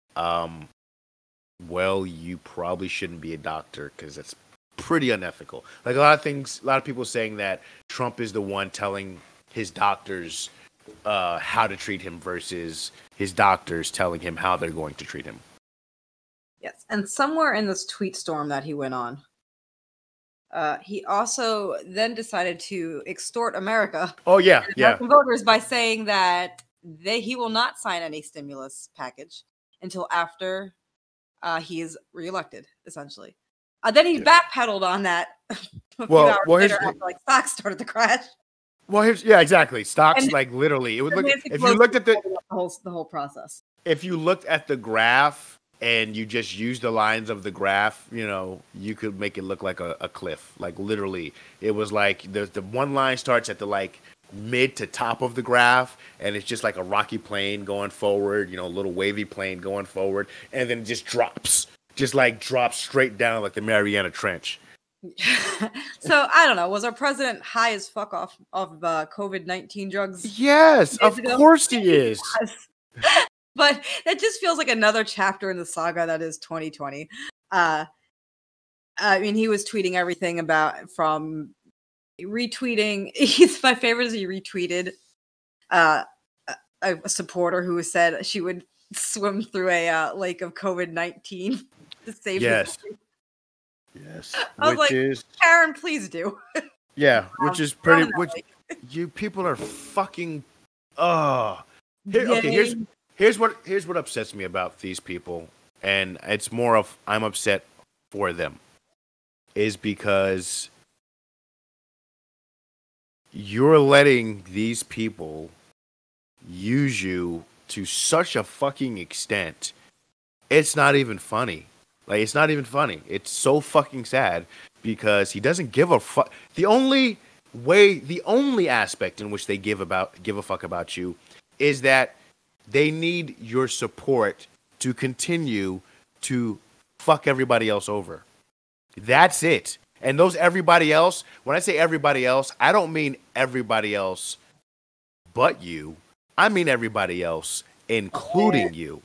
you probably shouldn't be a doctor, because it's pretty unethical. A lot of people saying that Trump is the one telling his doctors how to treat him versus his doctors telling him how they're going to treat him. Yes, and somewhere in this tweet storm that he went on, he also then decided to extort America. Oh yeah, American voters by saying that he will not sign any stimulus package until after he is reelected, essentially. Then he backpedaled on that a few hours later after stocks started to crash. Well, exactly. Stocks, like literally, it would look. If you looked at the whole process, if you looked at the graph and you just used the lines of the graph, you could make it look like a cliff. Like literally, it was like the one line starts at the like mid to top of the graph, and it's just like a rocky plane going forward, a little wavy plane going forward, and then it just drops straight down like the Mariana Trench. So I don't know. Was our president high as fuck off of COVID-19 drugs? Yes, of course he is. But that just feels like another chapter in the saga that is 2020. I mean, he was tweeting everything from retweeting. My favorite is he retweeted a supporter who said she would swim through a lake of COVID-19 to save his life. Yes, I was like, Karen, please do. Yeah, which is pretty. Which you people are fucking. Here's what upsets me about these people, and it's more of I'm upset for them, is because you're letting these people use you to such a fucking extent. It's not even funny. Like, it's not even funny. It's so fucking sad because he doesn't give a fuck. The only aspect in which they give a fuck about you is that they need your support to continue to fuck everybody else over. That's it. And those everybody else, when I say everybody else, I don't mean everybody else but you. I mean everybody else, including you.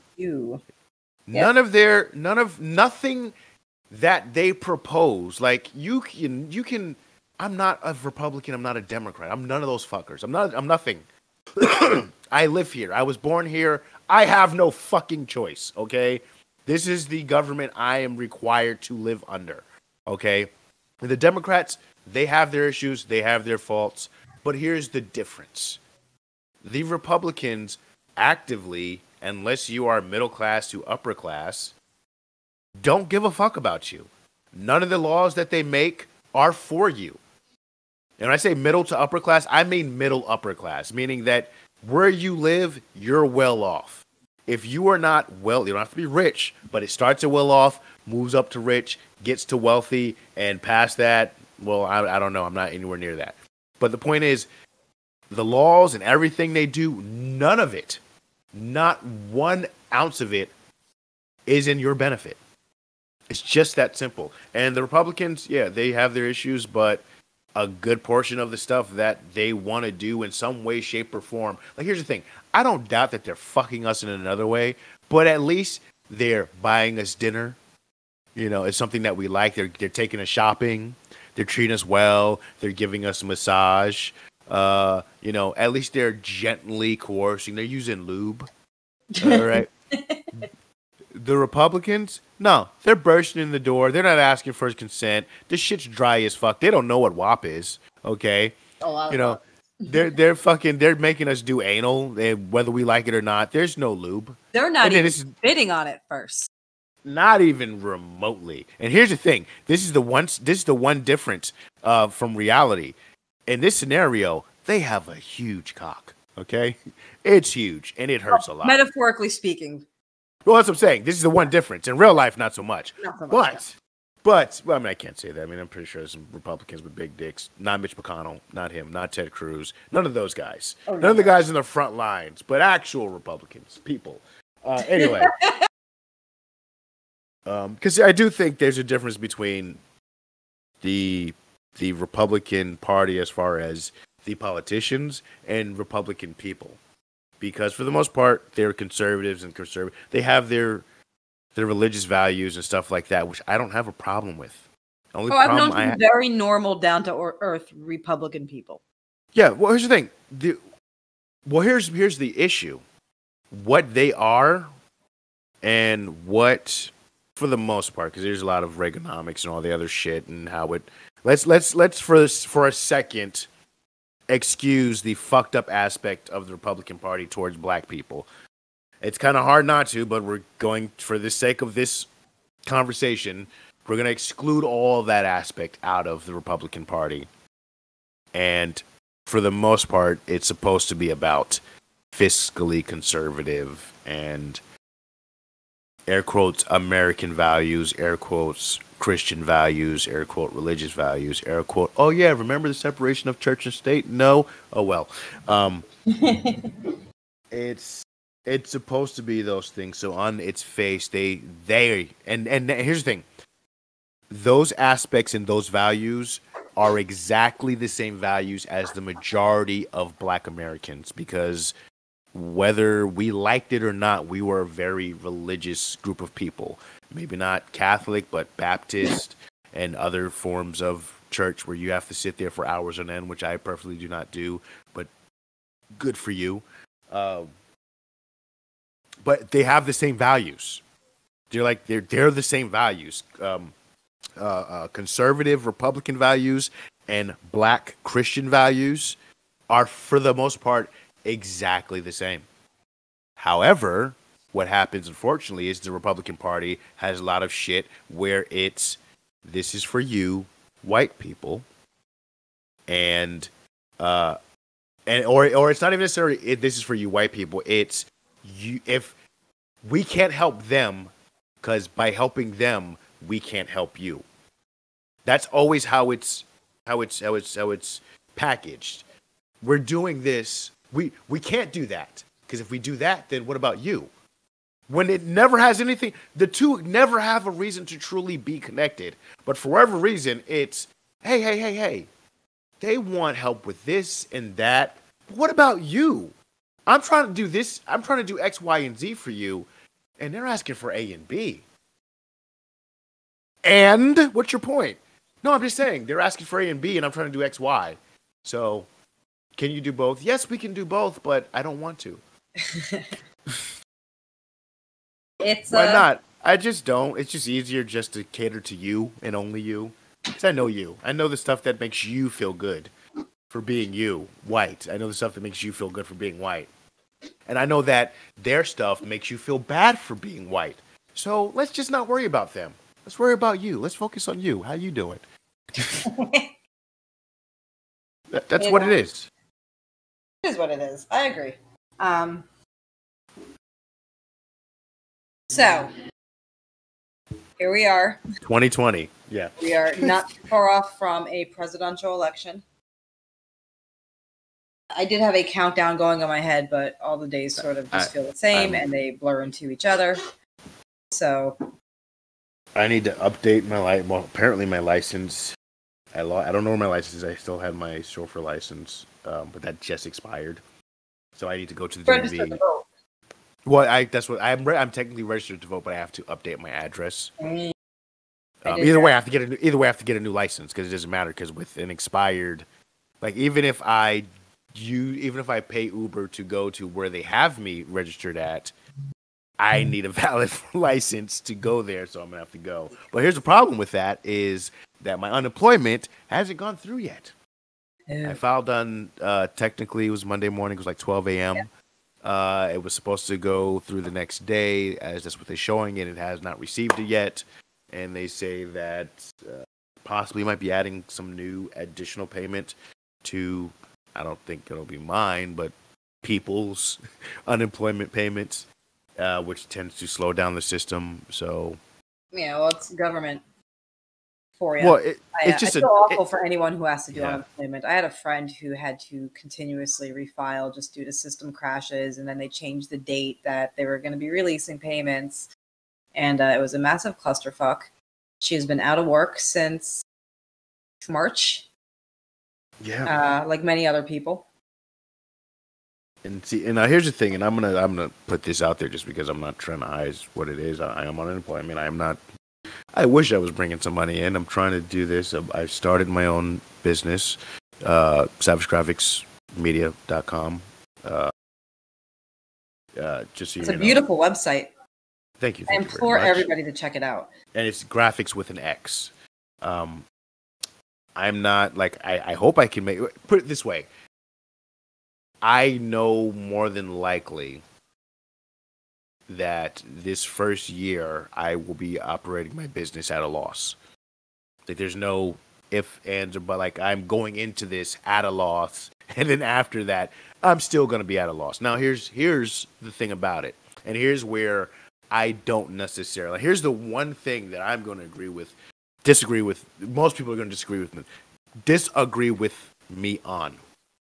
Nothing that they propose. Like you can. I'm not a Republican. I'm not a Democrat. I'm none of those fuckers. I'm nothing. I live here. I was born here. I have no fucking choice. Okay, this is the government I am required to live under. Okay, the Democrats, they have their issues. They have their faults. But here's the difference: the Republicans actively, unless you are middle class to upper class, don't give a fuck about you. None of the laws that they make are for you. And when I say middle to upper class, I mean middle upper class, meaning that where you live, you're well off. If you are not well, you don't have to be rich, but it starts at well off, moves up to rich, gets to wealthy, and past that, well, I don't know. I'm not anywhere near that. But the point is, the laws and everything they do, none of it, not 1 ounce of it, is in your benefit. It's just that simple. And the Republicans, yeah, they have their issues, but a good portion of the stuff that they want to do in some way, shape, or form. Like, here's the thing. I don't doubt that they're fucking us in another way, but at least they're buying us dinner. It's something that we like. They're taking us shopping. They're treating us well. They're giving us a massage. At least they're gently coercing. They're using lube. All right. The Republicans, no, they're bursting in the door. They're not asking for his consent. This shit's dry as fuck. They don't know what WAP is. Okay. They're making us do anal, whether we like it or not. There's no lube. They're not even bidding on it first. Not even remotely. And here's the thing. This is the one difference from reality. In this scenario, they have a huge cock. Okay, it's huge and it hurts a lot. Metaphorically speaking. Well, that's what I'm saying. This is the one difference. In real life, not so much. But I mean, I can't say that. I mean, I'm pretty sure there's some Republicans with big dicks. Not Mitch McConnell, not him, not Ted Cruz. None of those guys. None of the guys in the front lines, but actual Republicans, people. Anyway, because I do think there's a difference between the Republican Party as far as the politicians and Republican people. Because for the most part, they're conservatives and conservative. They have their religious values and stuff like that, which I don't have a problem with. I've known some very normal, down to earth Republican people. Yeah, well, here's the thing: Well, here's the issue. What they are, and what, for the most part, because there's a lot of Reaganomics and all the other shit, and how it. Let's for a second excuse the fucked up aspect of the Republican Party towards black people. It's kind of hard not to, but we're going, for the sake of this conversation, we're going to exclude all of that aspect out of the Republican Party. And for the most part, it's supposed to be about fiscally conservative and air quotes American values, air quotes Christian values, air quote religious values, air quote, oh yeah, remember the separation of church and state? No? Oh well. It's supposed to be those things. So on its face, they and here's the thing. Those aspects and those values are exactly the same values as the majority of black Americans, because whether we liked it or not, we were a very religious group of people. Maybe not Catholic, but Baptist and other forms of church where you have to sit there for hours on end, which I perfectly do not do, but good for you. But they have the same values. They're the same values. Conservative Republican values and black Christian values are, for the most part, exactly the same. However, what happens, unfortunately, is the Republican Party has a lot of shit where this is for you, white people, or it's not even necessarily this is for you, white people. It's you. If we can't help them, because by helping them, we can't help you. That's always how it's packaged. We're doing this. We can't do that, because if we do that, then what about you? When it never has anything, the two never have a reason to truly be connected. But for whatever reason, it's, hey, they want help with this and that. What about you? I'm trying to do this. I'm trying to do X, Y, and Z for you, and they're asking for A and B. And what's your point? No, I'm just saying they're asking for A and B, and I'm trying to do X, Y. So, can you do both? Yes, we can do both, but I don't want to. Why not? I just don't. It's just easier just to cater to you and only you. Because I know you. I know the stuff that makes you feel good for being you, white. I know the stuff that makes you feel good for being white. And I know that their stuff makes you feel bad for being white. So let's just not worry about them. Let's worry about you. Let's focus on you. How you doing? That's what it is. It is what it is. I agree. So, here we are. 2020. Yeah. We are not far off from a presidential election. I did have a countdown going on my head, but all the days sort of just feel the same, and they blur into each other. So, I need to update my license. Well, apparently my license. I don't know where my license is. I still have my chauffeur license, but that just expired. So I need to go to the DMV. Well, I'm technically registered to vote, but I have to update my address. Either way, I have to get a new license, because it doesn't matter. Because with an expired, like even if I pay Uber to go to where they have me registered at, I need a valid license to go there, so I'm gonna have to go. But here's the problem with that is that my unemployment hasn't gone through yet. Yeah. I filed on technically it was Monday morning. It was like 12 a.m. Yeah. It was supposed to go through the next day, as that's what they're showing it. It has not received it yet, and they say that possibly might be adding some new additional payment to, I don't think it'll be mine, but people's unemployment payments, which tends to slow down the system. So yeah, well, it's government for you. Well, it's just I feel awful for anyone who has to do unemployment. I had a friend who had to continuously refile just due to system crashes, and then they changed the date that they were going to be releasing payments, and it was a massive clusterfuck. She has been out of work since March. Yeah, like many other people. And see, and here's the thing, and I'm gonna put this out there just because I'm not trying to hide what it is. I am on unemployment. I am not. I wish I was bringing some money in. I'm trying to do this. I started my own business, SavageGraphicsMedia.com. Just so It's you a know. beautiful website. Thank you. I Thank you very implore much. everybody to check it out. And it's graphics with an X. I'm not like I hope I can make put it this way. I know more than likely that this first year I will be operating my business at a loss. Like there's no if, ands, or but. Like I'm going into this at a loss, and then after that, I'm still going to be at a loss. Now here's the thing about it, and here's where I don't necessarily. Here's the one thing that I'm going to disagree with. Most people are going to disagree with me on.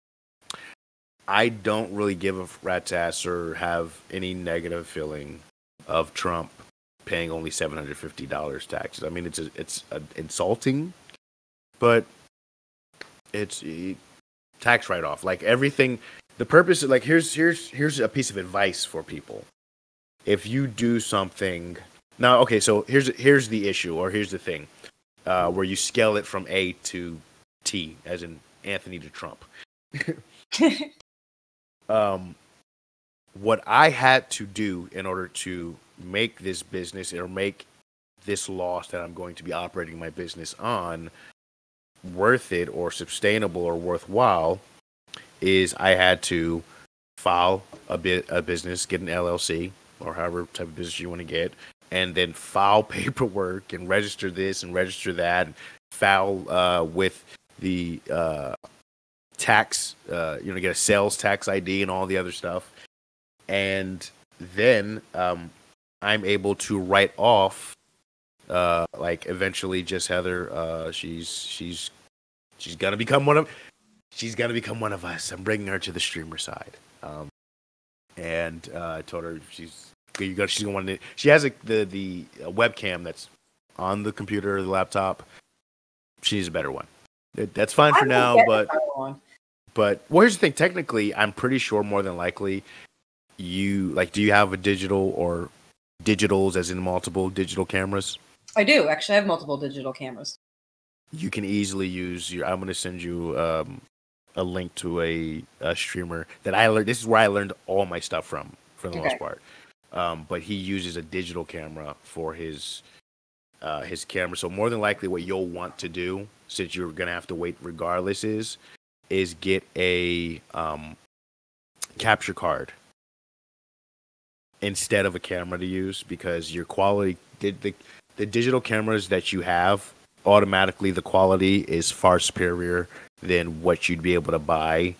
I don't really give a rat's ass or have any negative feeling of Trump paying only $750 taxes. I mean, it's insulting, but it's a tax write-off. Like everything, the purpose. Like here's a piece of advice for people. If you do something now, okay, so here's the issue, or here's the thing, where you scale it from A to T, as in Anthony to Trump. What I had to do in order to make this business or make this loss that I'm going to be operating my business on worth it or sustainable or worthwhile is I had to file a business, get an LLC or however type of business you want to get, and then file paperwork and register this and register that, and file with the tax, get a sales tax ID and all the other stuff. And then I'm able to write off, like eventually just Heather. She's gonna become one of us. I'm bringing her to the streamer side. And I told her she's gonna want to. She has the webcam that's on the computer or the laptop. She needs a better one. That's fine for now, but well, here's the thing. Technically, I'm pretty sure more than likely do you have a digital or digitals as in multiple digital cameras? I do. Actually, I have multiple digital cameras. You can easily use I'm going to send you a link to a streamer that I learned. This is where I learned all my stuff from, for the most part. But he uses a digital camera for his camera. So more than likely what you'll want to do, since you're going to have to wait regardless, is get a capture card instead of a camera to use, because your quality, the digital cameras that you have, automatically the quality is far superior than what you'd be able to buy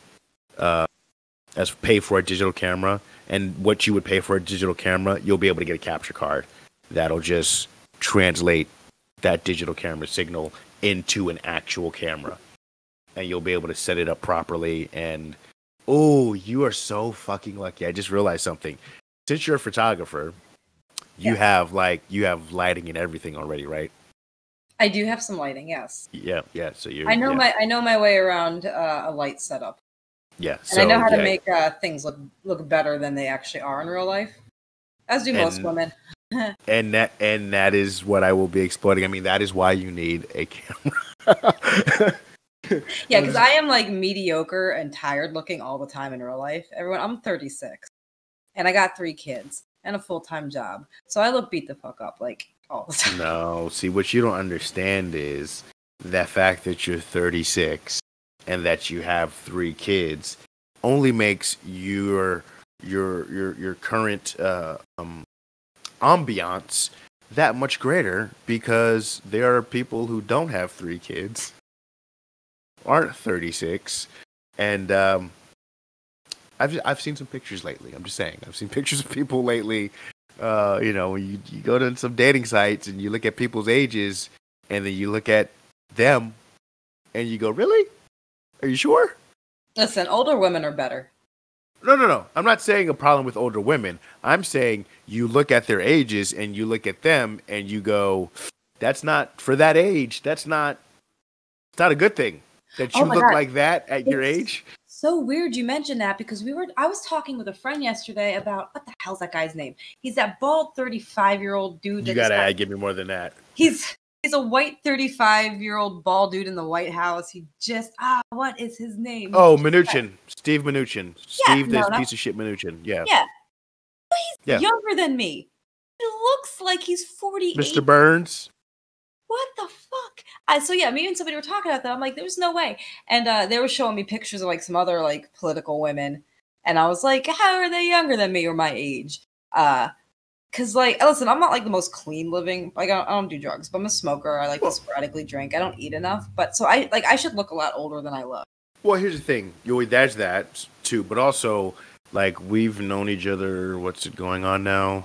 as pay for a digital camera. And what you would pay for a digital camera, you'll be able to get a capture card that'll just translate that digital camera signal into an actual camera, and you'll be able to set it up properly. And oh, you are so fucking lucky. I just realized something. Since you're a photographer, you have lighting and everything already, right? I do have some lighting, yes. Yeah. So I know my way around a light setup. Yeah, and I know how to make things look better than they actually are in real life, as do most women. and that is what I will be exploiting. I mean, that is why you need a camera. Yeah, because I am like mediocre and tired looking all the time in real life. I'm 36. And I got 3 kids and a full-time job. So I look beat the fuck up like all the time. No, see, what you don't understand is that fact that you're 36 and that you have 3 kids only makes your current ambiance that much greater, because there are people who don't have 3 kids, aren't 36, and I've seen some pictures lately. I'm just saying. I've seen pictures of people lately. You go to some dating sites and you look at people's ages, and then you look at them, and you go, "Really? Are you sure?" Listen, older women are better. No. I'm not saying a problem with older women. I'm saying you look at their ages and you look at them and you go, "That's not for that age. It's not a good thing that you look like that at your age." So weird you mentioned that, because I was talking with a friend yesterday about, what the hell's that guy's name? He's that bald 35-year-old dude. You gotta give me more than that. He's He's a white 35-year-old bald dude in the White House. He just what is his name? Oh, Mnuchin. Steve Mnuchin. Steve, no, this no. piece of shit Mnuchin. Yeah. Yeah. He's Yeah. younger than me. He looks like he's 48. Mr. Burns. What the fuck? So yeah, me and somebody were talking about that. I'm like, there's no way. And they were showing me pictures of like some other like political women, and I was like, how are they younger than me or my age? Cause like, listen, I'm not like the most clean living. Like, I don't do drugs, but I'm a smoker. I like to sporadically drink. I don't eat enough, but so I should look a lot older than I look. Well, here's the thing. That's that too, but also like we've known each other. What's it going on now?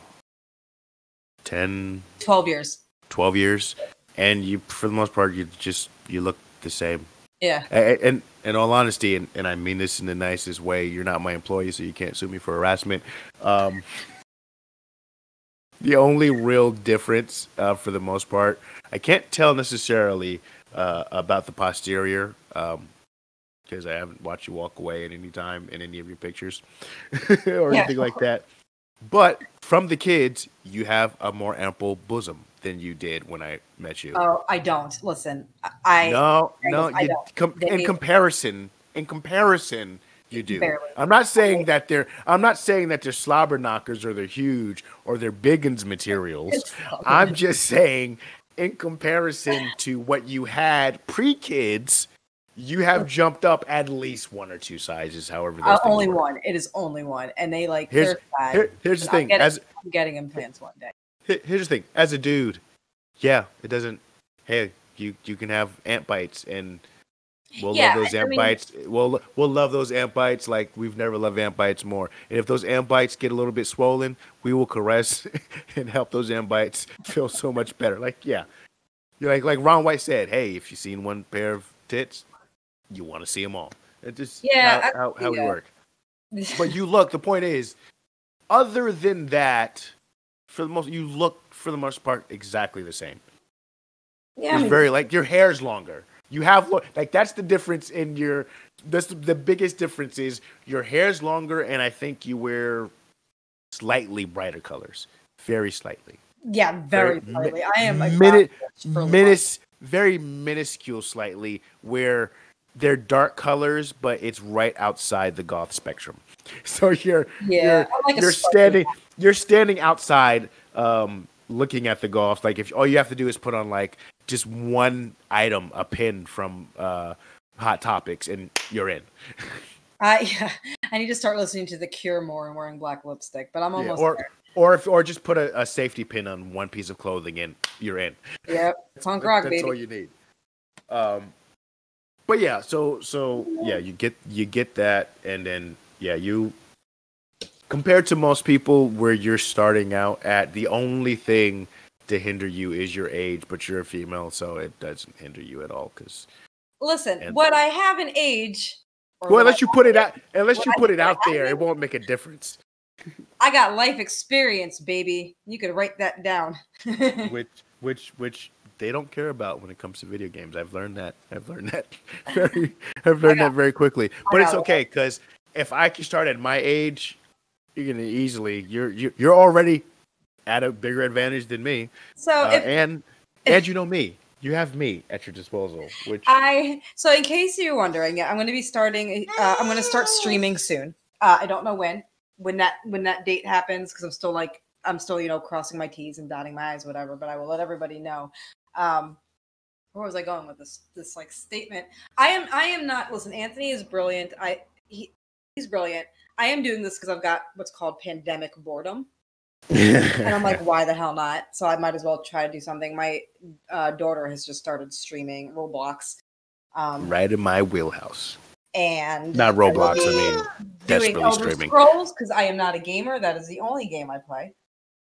10, 12 years. 12 years, and you, for the most part, you look the same. Yeah. And in all honesty, and I mean this in the nicest way, you're not my employee, so you can't sue me for harassment. The only real difference, for the most part, I can't tell necessarily about the posterior, because I haven't watched you walk away at any time in any of your pictures or anything like that. But from the kids, you have a more ample bosom than you did when I met you. Oh, I don't. Listen, No, I don't. In comparison, you do. Barely. I'm not saying that they're slobber knockers or they're huge or they're biggins materials. I'm just saying, in comparison to what you had pre-kids, you have jumped up at least 1 or 2 sizes. However, those only work. one. It is only one, and they like. Here's the thing. I'm getting implants one day. Here's the thing. As a dude, yeah, it doesn't. Hey, you can have ant bites, and we'll love those ant bites. We'll love those ant bites like we've never loved ant bites more. And if those ant bites get a little bit swollen, we will caress and help those ant bites feel so much better. Like, yeah, you're like Ron White said. Hey, if you've seen one pair of tits, you want to see them all. It's just how we work. But you look. The point is, other than that. You look for the most part exactly the same. Yeah, it's very like your hair's longer. You have like that's the difference in your. That's the biggest difference is your hair's longer, and I think you wear slightly brighter colors, very slightly. Yeah, very slightly. I am very minuscule, slightly where they're dark colors, but it's right outside the goth spectrum. So you're standing outside, looking at the golf. Like if all you have to do is put on like just one item, a pin from Hot Topics, and you're in. I need to start listening to The Cure more and wearing black lipstick, but I'm almost there. Or just put a safety pin on one piece of clothing and you're in. Yep, punk rock, baby. That's all you need. But yeah, so yeah, you get that, and then yeah, you compared to most people where you're starting out at, the only thing to hinder you is your age, but you're a female, so it doesn't hinder you at all. Because listen, what I have in age. Well, unless you put it out there, it won't make a difference. I got life experience, baby. You could write that down. which they don't care about when it comes to video games. I've learned that very quickly. But it's okay, because if I can start at my age, you're gonna you're already at a bigger advantage than me. So and you know me. You have me at your disposal. So in case you're wondering, I'm going to be starting. I'm going to start streaming soon. I don't know when that date happens, because I'm still crossing my T's and dotting my I's, whatever. But I will let everybody know. Where was I going with this like statement? I am not. Listen, Anthony is brilliant. He's brilliant. I am doing this because I've got what's called pandemic boredom. And I'm like, why the hell not? So I might as well try to do something. My daughter has just started streaming Roblox. Right in my wheelhouse. And not Roblox, I mean desperately Elder streaming. Scrolls, because I am not a gamer. That is the only game I play.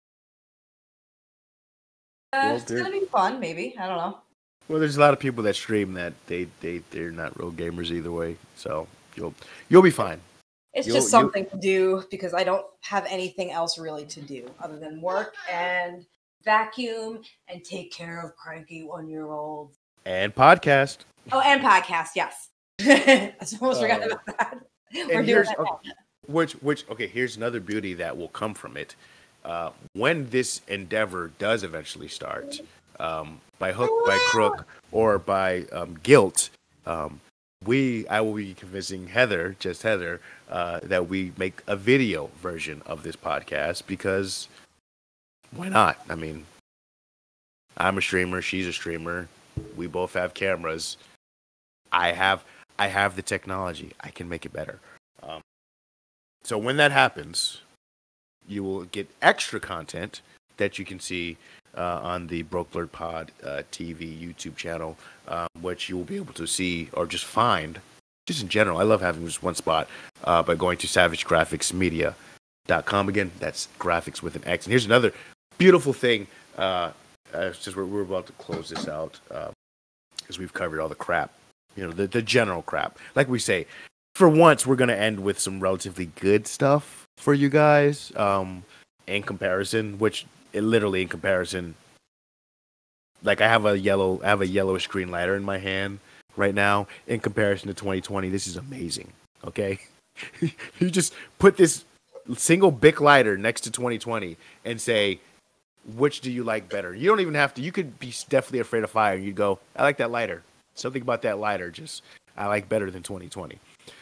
It's gonna be fun, maybe. I don't know. Well, there's a lot of people that stream that they're not real gamers either way. So you'll be fine. It's just something to do because I don't have anything else really to do other than work and vacuum and take care of cranky 1-year-olds. And podcast. Oh, and podcast, yes. I almost forgot about that. We're doing that now. Here's another beauty that will come from it. When this endeavor does eventually start, by hook, by crook, or by guilt, I will be convincing Heather, just Heather, that we make a video version of this podcast because why not? I mean, I'm a streamer, she's a streamer. We both have cameras. I have the technology. I can make it better. So when that happens, you will get extra content that you can see on the Broke Blurred Pod TV YouTube channel, which you will be able to see or just find, just in general. I love having just one spot by going to savagegraphicsmedia.com. Again, that's graphics with an X. And here's another beautiful thing. Just we're about to close this out because we've covered all the crap, the general crap. Like we say, for once, we're going to end with some relatively good stuff for you guys in comparison, literally in comparison, like I have a yellowish green lighter in my hand right now. In comparison to 2020, this is amazing. Okay, you just put this single Bic lighter next to 2020 and say, which do you like better? You don't even have to. You could be definitely afraid of fire. You go, I like that lighter. Something about that lighter, I like better than 2020.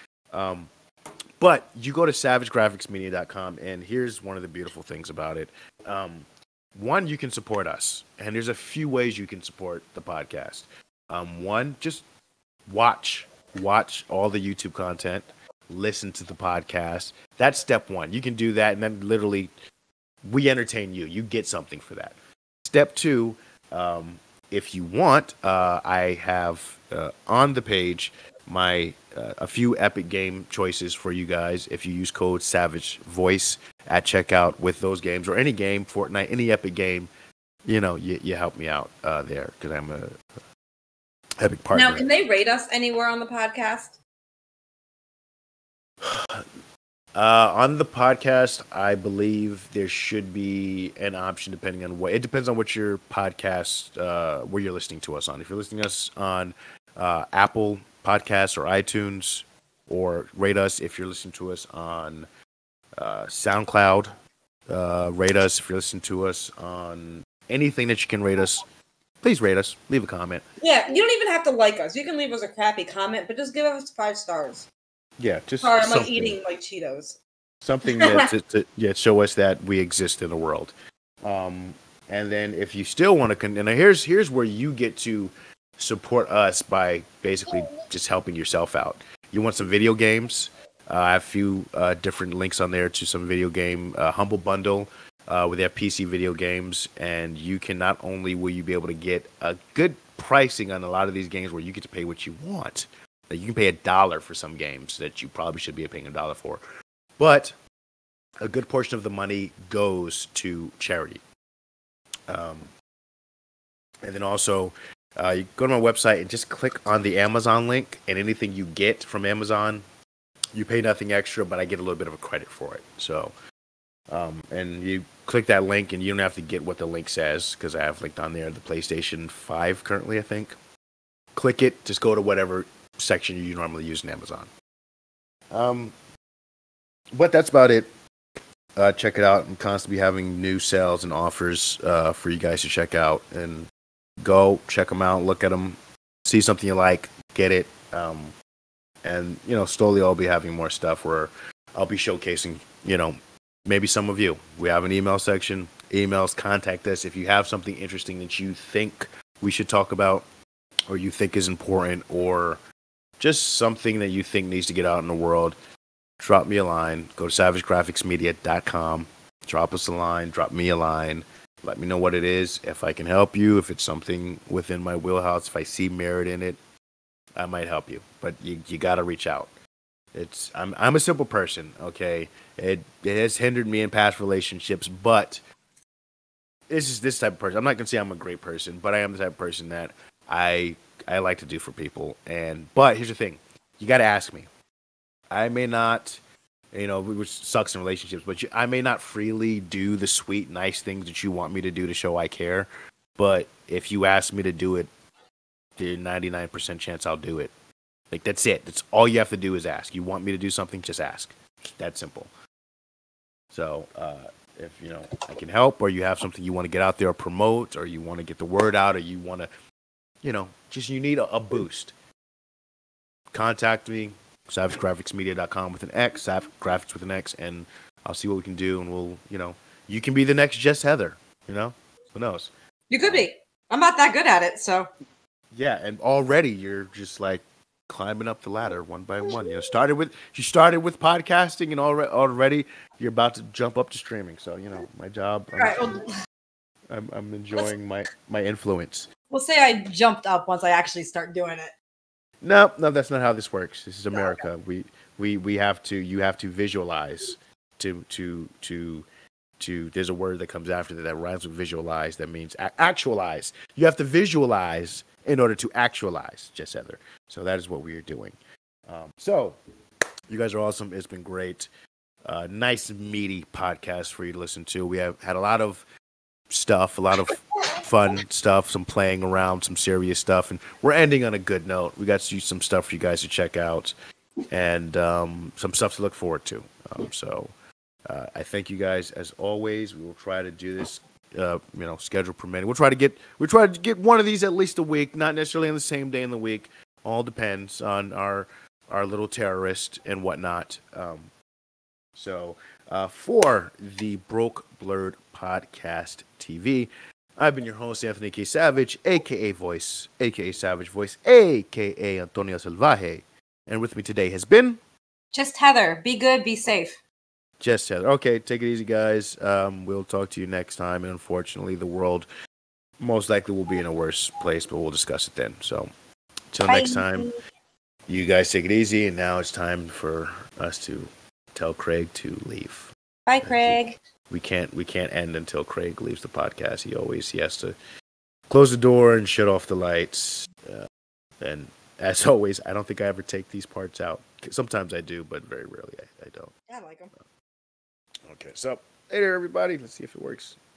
But you go to savagegraphicsmedia.com, and here's one of the beautiful things about it. One, you can support us, and there's a few ways you can support the podcast. One, just watch all the YouTube content, listen to the podcast. That's step one. You can do that, and then literally we entertain you. You get something for that. Step two, if you want, I have on the page a few Epic game choices for you guys. If you use code SavageVoice at checkout with those games or any game, Fortnite, any Epic game, you help me out there because I'm a Epic partner. Now, can they rate us anywhere on the podcast? On the podcast, I believe there should be an option depending on it depends on what your podcast, where you're listening to us on. If you're listening to us on Apple Podcasts or iTunes, or rate us if you're listening to us on SoundCloud. Rate us if you're listening to us on anything that you can rate us. Please rate us. Leave a comment. Yeah, you don't even have to like us. You can leave us a crappy comment, but just give us 5 stars. Yeah, just sorry, I'm like eating like Cheetos. Something to show us that we exist in the world. And then if you still want to, and here's where you get to support us by basically just helping yourself out. You want some video games? I have a few different links on there to some video game Humble Bundle where they have PC video games, and you can not only will you be able to get a good pricing on a lot of these games where you get to pay what you want. Like you can pay $1 for some games that you probably should be paying $1 for, but a good portion of the money goes to charity. And then also, you go to my website and just click on the Amazon link, and anything you get from Amazon, you pay nothing extra, but I get a little bit of a credit for it. So, and you click that link, and you don't have to get what the link says, because I have linked on there the PlayStation 5 currently, I think. Click it, just go to whatever section you normally use in Amazon. But that's about it. Check it out. I'm constantly having new sales and offers for you guys to check out, and go check them out, look at them, see something you like, get it. And slowly I'll be having more stuff where I'll be showcasing, maybe some of you. We have an email section. Emails, contact us if you have something interesting that you think we should talk about, or you think is important, or just something that you think needs to get out in the world. Drop me a line. Go to savagegraphicsmedia.com. Drop us a line. Drop me a line. Let me know what it is. If I can help you, if it's something within my wheelhouse, if I see merit in it, I might help you. But you got to reach out. I'm a simple person, okay? It has hindered me in past relationships, but this is this type of person. I'm not going to say I'm a great person, but I am the type of person that I like to do for people. But here's the thing. You got to ask me. I may not, which sucks in relationships, but I may not freely do the sweet, nice things that you want me to do to show I care. But if you ask me to do it, there's a 99% chance I'll do it. Like, that's it. That's all you have to do is ask. You want me to do something, just ask. That simple. So, if you know I can help, or you have something you want to get out there or promote, or you want to get the word out, or you want to, you know, just you need a boost, contact me, savagegraphicsmedia.com with an X, Savage Graphics with an X, and I'll see what we can do, and we'll, you know, you can be the next Jess Heather, you know, who knows? You could be. I'm not that good at it, so. Yeah, and already you're just like climbing up the ladder one by one. You know, started with podcasting, and already you're about to jump up to streaming. So you know, my job. I'm enjoying my influence. We'll say I jumped up once I actually start doing it. No, that's not how this works. This is America. Okay. We have to. You have to visualize. To there's a word that comes after that rhymes with visualize. That means actualize. You have to visualize in order to actualize, Jess Heather. So that is what we are doing. So you guys are awesome. It's been great. Nice, meaty podcast for you to listen to. We have had a lot of stuff, a lot of fun stuff, some playing around, some serious stuff, and we're ending on a good note. We got some stuff for you guys to check out, and some stuff to look forward to. I thank you guys as always. We will try to do this, schedule permitting. We'll try to get one of these at least a week, not necessarily on the same day in the week. All depends on our little terrorist and whatnot. For the Broke Blurred Podcast TV, I've been your host, Anthony K. Savage, a.k.a. Voice, a.k.a. Savage Voice, a.k.a. Antonio Salvaje. And with me today has been... Just Heather. Be good, be safe. Just Heather. Okay, take it easy, guys. We'll talk to you next time. And unfortunately, the world most likely will be in a worse place, but we'll discuss it then. So, until next time, you guys take it easy. And now it's time for us to tell Craig to leave. Bye, Craig. We can't end until Craig leaves the podcast. He has to close the door and shut off the lights. And as always, I don't think I ever take these parts out. Sometimes I do, but very rarely I don't. Yeah, I like them. Okay, so later, everybody. Let's see if it works.